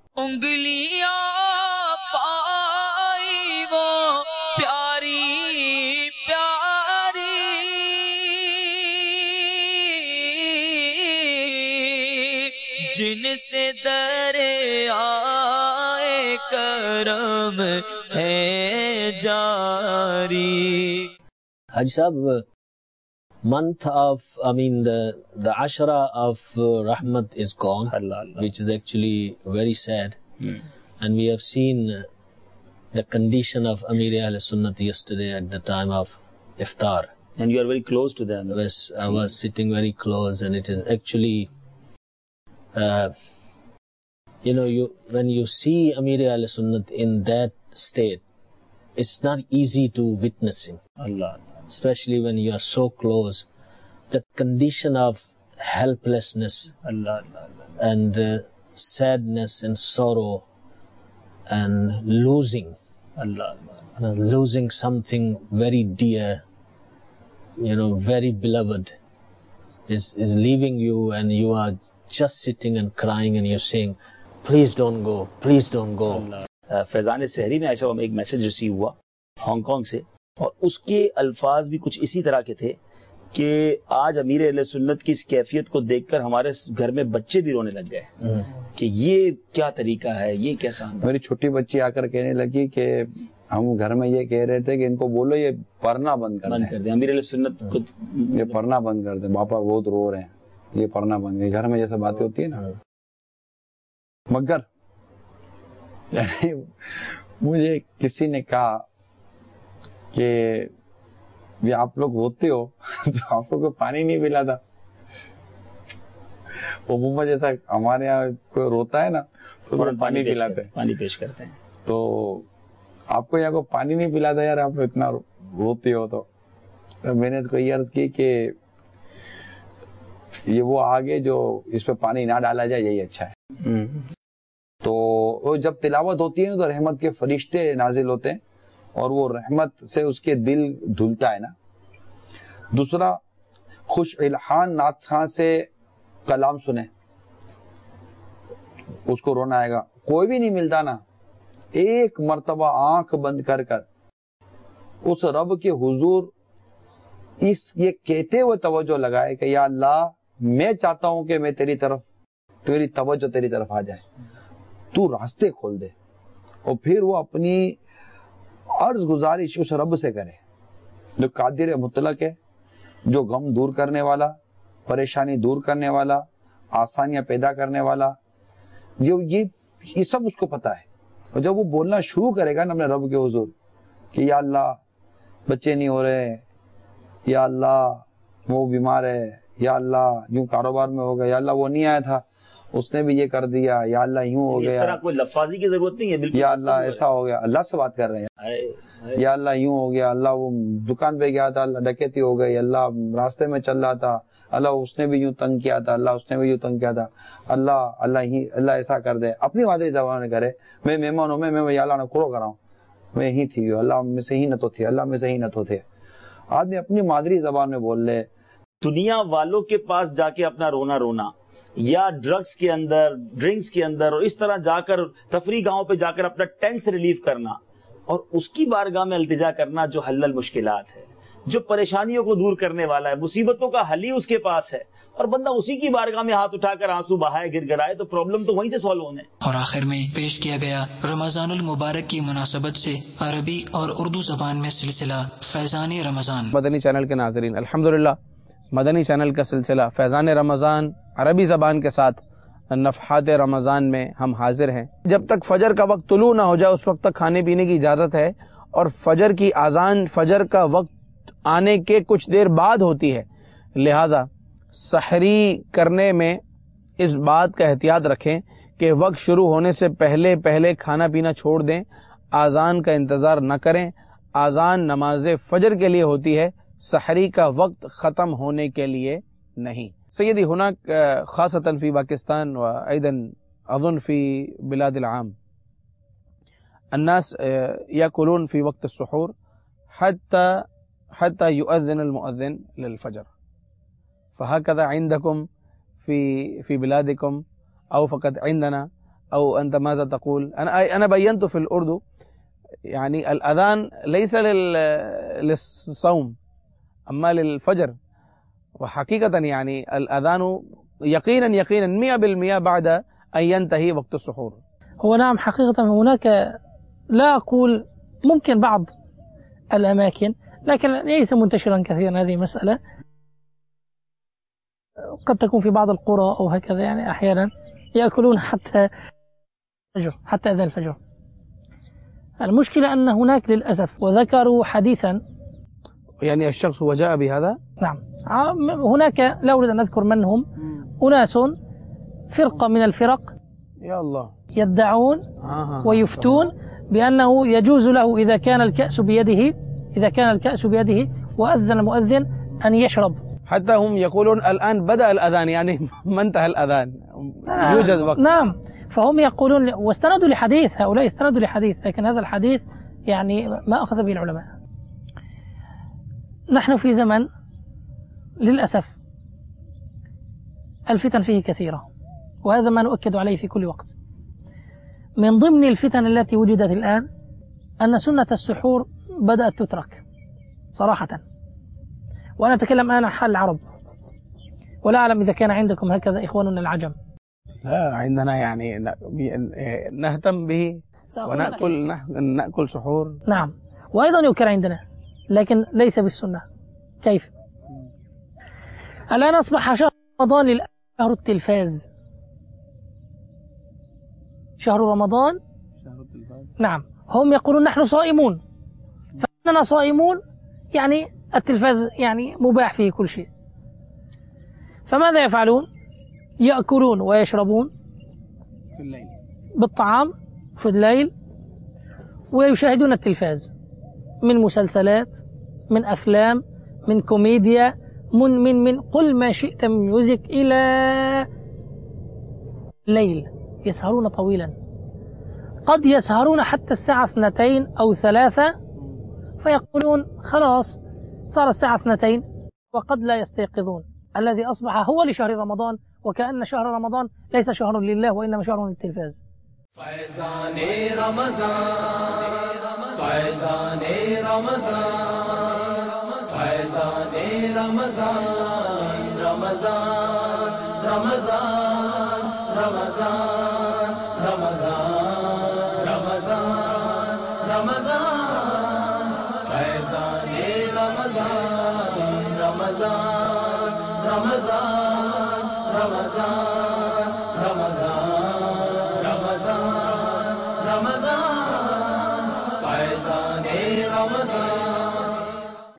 جن سے درے آئے کرم ہے جاری.
Haji Sahab, month of, I mean the the Ashra of uh, Rahmat is gone, Allah, Allah. Which is actually very sad. Hmm. And we have seen uh, the condition of Amir Ahl Sunnat yesterday at the time of Iftar.
And you are very close to them.
Yes, I was hmm. sitting very close, and it is actually, uh, you know, you when you see Amir Ahl Sunnat in that state, it's not easy to witness him. Allah. Especially when you are so close, that condition of helplessness, Allah, Allah, Allah. and uh, sadness and sorrow and losing, Allah, Allah. Uh, losing something very dear, you know, very beloved, is is leaving you, and you are just sitting and crying, and you're saying, please don't go, please don't go.
فیضان سحری میں ایسا ہمیں ایک message receive ہوا Hong Kong سے، اور اس کے الفاظ بھی کچھ اسی طرح کے تھے کہ آج امیر اہل سنت کی اس کیفیت کو دیکھ کر ہمارے گھر میں بچے بھی رونے لگ گئے کہ یہ کیا طریقہ ہے، یہ کیسا انداز.
میری چھوٹی بچی آ کر کہنے لگی کہ ہم گھر میں یہ کہہ رہے تھے کہ ان کو بولو یہ پڑھنا بند کر
بند کر دیں، امیر اہل سنت کو
یہ پڑھنا بند کر دیں، پاپا بہت رو رہے ہیں، یہ پڑھنا بند کر. گھر میں جیسے باتیں ہوتی ہیں نا. مگر مجھے کسی نے کہا کہ یہ آپ لوگ روتے ہو تو آپ کو پانی نہیں پلا تھا. عموماً جیسا ہمارے یہاں کوئی روتا ہے نا تو پانی پلاتے ہیں،
پانی پیش کرتے ہیں.
تو آپ کو یہاں کو پانی نہیں پلا تھا یار، آپ اتنا روتے ہو. تو میں نے اس کو یہ عرض کی کہ یہ وہ آگے جو اس پہ پانی نہ ڈالا جائے یہی اچھا ہے. تو جب تلاوت ہوتی ہے نا تو رحمت کے فرشتے نازل ہوتے ہیں اور وہ رحمت سے اس کے دل دھلتا ہے نا. دوسرا، خوش الحان نعت خاں سے کلام سنیں، اس کو رونا آئے گا. کوئی بھی نہیں ملتا نا، ایک مرتبہ آنکھ بند کر کر اس رب کے حضور اس یہ کہتے ہوئے توجہ لگائے کہ یا اللہ میں چاہتا ہوں کہ میں تیری طرف، تیری توجہ تیری طرف آ جائے، تو راستے کھول دے. اور پھر وہ اپنی عرض گزارش اس رب سے کرے جو قادر مطلق ہے، جو غم دور کرنے والا، پریشانی دور کرنے والا، آسانیاں پیدا کرنے والا. جو یہ یہ سب اس کو پتا ہے. اور جب وہ بولنا شروع کرے گا نا اپنے رب کے حضور کہ یا اللہ بچے نہیں ہو رہے، یا اللہ وہ بیمار ہے، یا اللہ یوں کاروبار میں ہو گیا، یا اللہ وہ نہیں آیا تھا اس نے بھی یہ کر دیا، یا اللہ یوں ہو گیا.
اس طرح کوئی لفاظی کی ضرورت نہیں ہے، بالکل
یا اللہ ایسا ہو گیا. اللہ سے بات کر رہے ہیں، یا اللہ یوں ہو گیا، اللہ وہ دکان پہ گیا تھا، اللہ ڈکیتی ہو گئی، اللہ راستے میں چل رہا تھا، اللہ اس نے بھی یوں تنگ کیا تھا، اللہ اس نے بھی یوں تنگ کیا تھا، اللہ اللہ ہی اللہ ایسا کر دے. اپنی مادری زبان میں کرے، میں مہمان ہوں، میں میں یا اللہ نے کرو کراؤں، میں ہی تھی، اللہ میں سے ہی نہ تو تھی، اللہ میں سے ہی نہ تو تھے. آدمی اپنی مادری زبان میں بول لے.
دنیا والوں کے پاس جا کے اپنا رونا رونا، یا ڈرگز کے اندر، ڈرنکس کے اندر، اور اس طرح جا کر تفریح گاہوں پہ جا کر اپنا ٹینکس ریلیف کرنا، اور اس کی بارگاہ میں التجا کرنا جو حل المشکلات ہے، جو پریشانیوں کو دور کرنے والا ہے، مصیبتوں کا حل ہی اس کے پاس ہے، اور بندہ اسی کی بارگاہ میں ہاتھ اٹھا کر آنسو بہائے، گر گڑائے، تو پرابلم تو وہیں سے سالو ہونے.
اور آخر میں پیش کیا گیا رمضان المبارک کی مناسبت سے عربی اور اردو زبان میں سلسلہ فیضان رمضان.
مدنی چینل کے ناظرین، الحمدللہ مدنی چینل کا سلسلہ فیضان رمضان عربی زبان کے ساتھ نفحات رمضان میں ہم حاضر ہیں. جب تک فجر کا وقت طلوع نہ ہو جائے اس وقت تک کھانے پینے کی اجازت ہے، اور فجر کی اذان فجر کا وقت آنے کے کچھ دیر بعد ہوتی ہے. لہٰذا सहरी करने में इस बात का एहतियात रखें कि वक्त शुरू होने से पहले पहले खाना पीना छोड़ दें, आज़ान का इंतज़ार न करें। आज़ान नमाज फजर के लिए होती है, सहरी का वक्त ख़त्म होने के लिए नहीं। सैयदी हुनाक ख़ासतन फ़ी पाकिस्तान व अयदन अज़ुन फ़ी बिलादिल आम अन्नास याकुलून फ़ी वक्त अस्सुहूर हत्ता हत्ता युअज़्ज़िन अल-मुअज़्ज़िन लिल-फ़जर फ़हकज़ा इंदकुम फ़ी फ़ी बिलादिकुम أو فقط عندنا أو أنت ماذا تقول؟ أنا أنا بينت في الأردو يعني الأذان ليس للصوم أما للفجر، وحقيقة يعني الأذان يقينا يقينا مئة بالمئة بعد أن ينتهي وقت السحور.
هو نعم حقيقة هناك، لا أقول ممكن بعض الأماكن، لكن ليس منتشرا كثيرا هذه مسألة، قد تكون في بعض القرى أو هكذا، يعني أحيانا يأكلون حتى الفجر، حتى أذان الفجر. المشكلة أن هناك للأسف، وذكروا حديثا
يعني الشخص وجاء بهذا،
نعم هناك لا أريد أن أذكر من هم، أناس فرقة من الفرق
يا الله
يدعون ويفتون بأنه يجوز له إذا كان الكأس بيده إذا كان الكأس بيده وأذن المؤذن أن يشرب.
حتى هم يقولون الآن بدأ الأذان، يعني ما انتهى الأذان، يوجد وقت.
نعم، فهم يقولون واستندوا لحديث، هؤلاء استندوا لحديث، لكن هذا الحديث يعني ما أخذ به العلماء. نحن في زمن للأسف الفتن فيه كثيرة، وهذا ما نؤكد عليه في كل وقت. من ضمن الفتن التي وجدت الآن أن سنة السحور بدأت تترك صراحة، وأنا أتكلم الآن عن حال العرب، ولا أعلم إذا كان عندكم هكذا إخواننا العجم.
لا عندنا يعني نهتم به ونأكل نأكل سحور.
نعم، وأيضا يؤكل عندنا، لكن ليس بالسنة. كيف؟ الآن أصبح شهر رمضان للآن شهر التلفاز. شهر رمضان
شهر التلفاز.
نعم، هم يقولون نحن صائمون، فإننا صائمون، يعني التلفاز يعني مباح فيه كل شيء. فماذا يفعلون؟ يأكلون ويشربون
في الليل
بالطعام في الليل، ويشاهدون التلفاز من مسلسلات، من أفلام، من كوميديا، من من من قل ما شئت من ميوزك، إلى الليل يسهرون طويلا، قد يسهرون حتى الساعة اثنتين أو ثلاثة، فيقولون خلاص صار الساعة اثنتين، وقد لا يستيقظون. الذي أصبح هو لشهر رمضان، وكأن شهر رمضان ليس شهر لله وإنما شهر للتلفاز.
فيضان رمضان فيضان رمضان فيضان رمضان رمضان رمضان رمضان رمضان رمضان رمضان فيضان رمضان رمضان رمضان رمضان رمضان رمضان رمضان فيضان رمضان